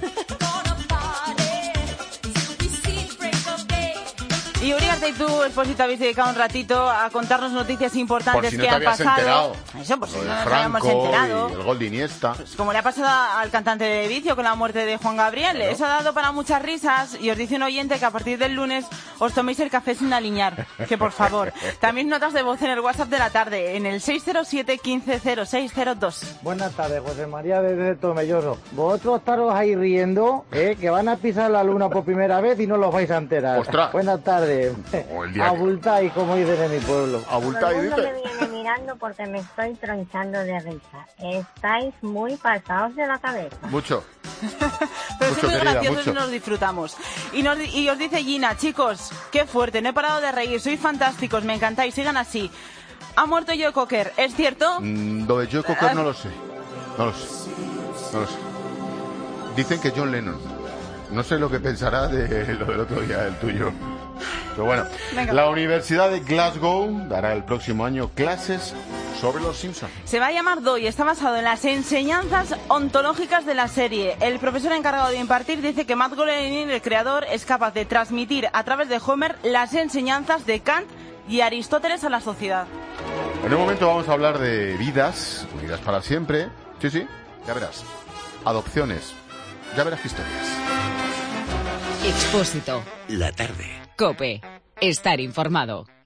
Y Uriarte y tú, Expósito, habéis dedicado un ratito a contarnos noticias importantes Por si no que te han habías pasado. enterado. Eso, pues si Lo no de nos habíamos Franco enterado. y el gol de Iniesta. Como le ha pasado al cantante de Vicio con la muerte de Juan Gabriel. Claro. Eso ha dado para muchas risas y os dice un oyente que a partir del lunes os toméis el café sin aliñar. Que por favor. También notas de voz en el WhatsApp de la tarde, en el seis cero siete, quince, cero seis cero dos. Buenas tardes, José María desde Tomelloso. Vosotros estaros ahí riendo, ¿eh? Que van a pisar la luna por primera vez y no los vais a enterar. ¡Ostras! Buenas tardes. O el día que- Abultáis, como dicen en mi pueblo. Abultáis, Todo el mundo me viene mirando porque me estoy tronchando de risa. Estáis muy pasados de la cabeza. Mucho. Pero Mucho, son muy querida, graciosos mucho. y nos disfrutamos. Y, nos, y os dice Gina, chicos, qué fuerte, no he parado de reír, sois fantásticos, me encantáis, sigan así. Ha muerto Joe Cocker, ¿es cierto? Mm, lo de Joe Cocker no lo sé. No lo sé. No lo sé. Dicen que John Lennon. No sé lo que pensará de lo del otro día, el tuyo. Pero bueno, Venga. La Universidad de Glasgow dará el próximo año clases sobre los Simpsons. Se va a llamar D O y está basado en las enseñanzas ontológicas de la serie. El profesor encargado de impartir dice que Matt Groening, el creador, es capaz de transmitir a través de Homer las enseñanzas de Kant y Aristóteles a la sociedad. En un momento vamos a hablar de vidas, vidas para siempre. Sí, sí, ya verás. Adopciones. Ya verás qué historias. Expósito. La tarde. COPE. Estar informado.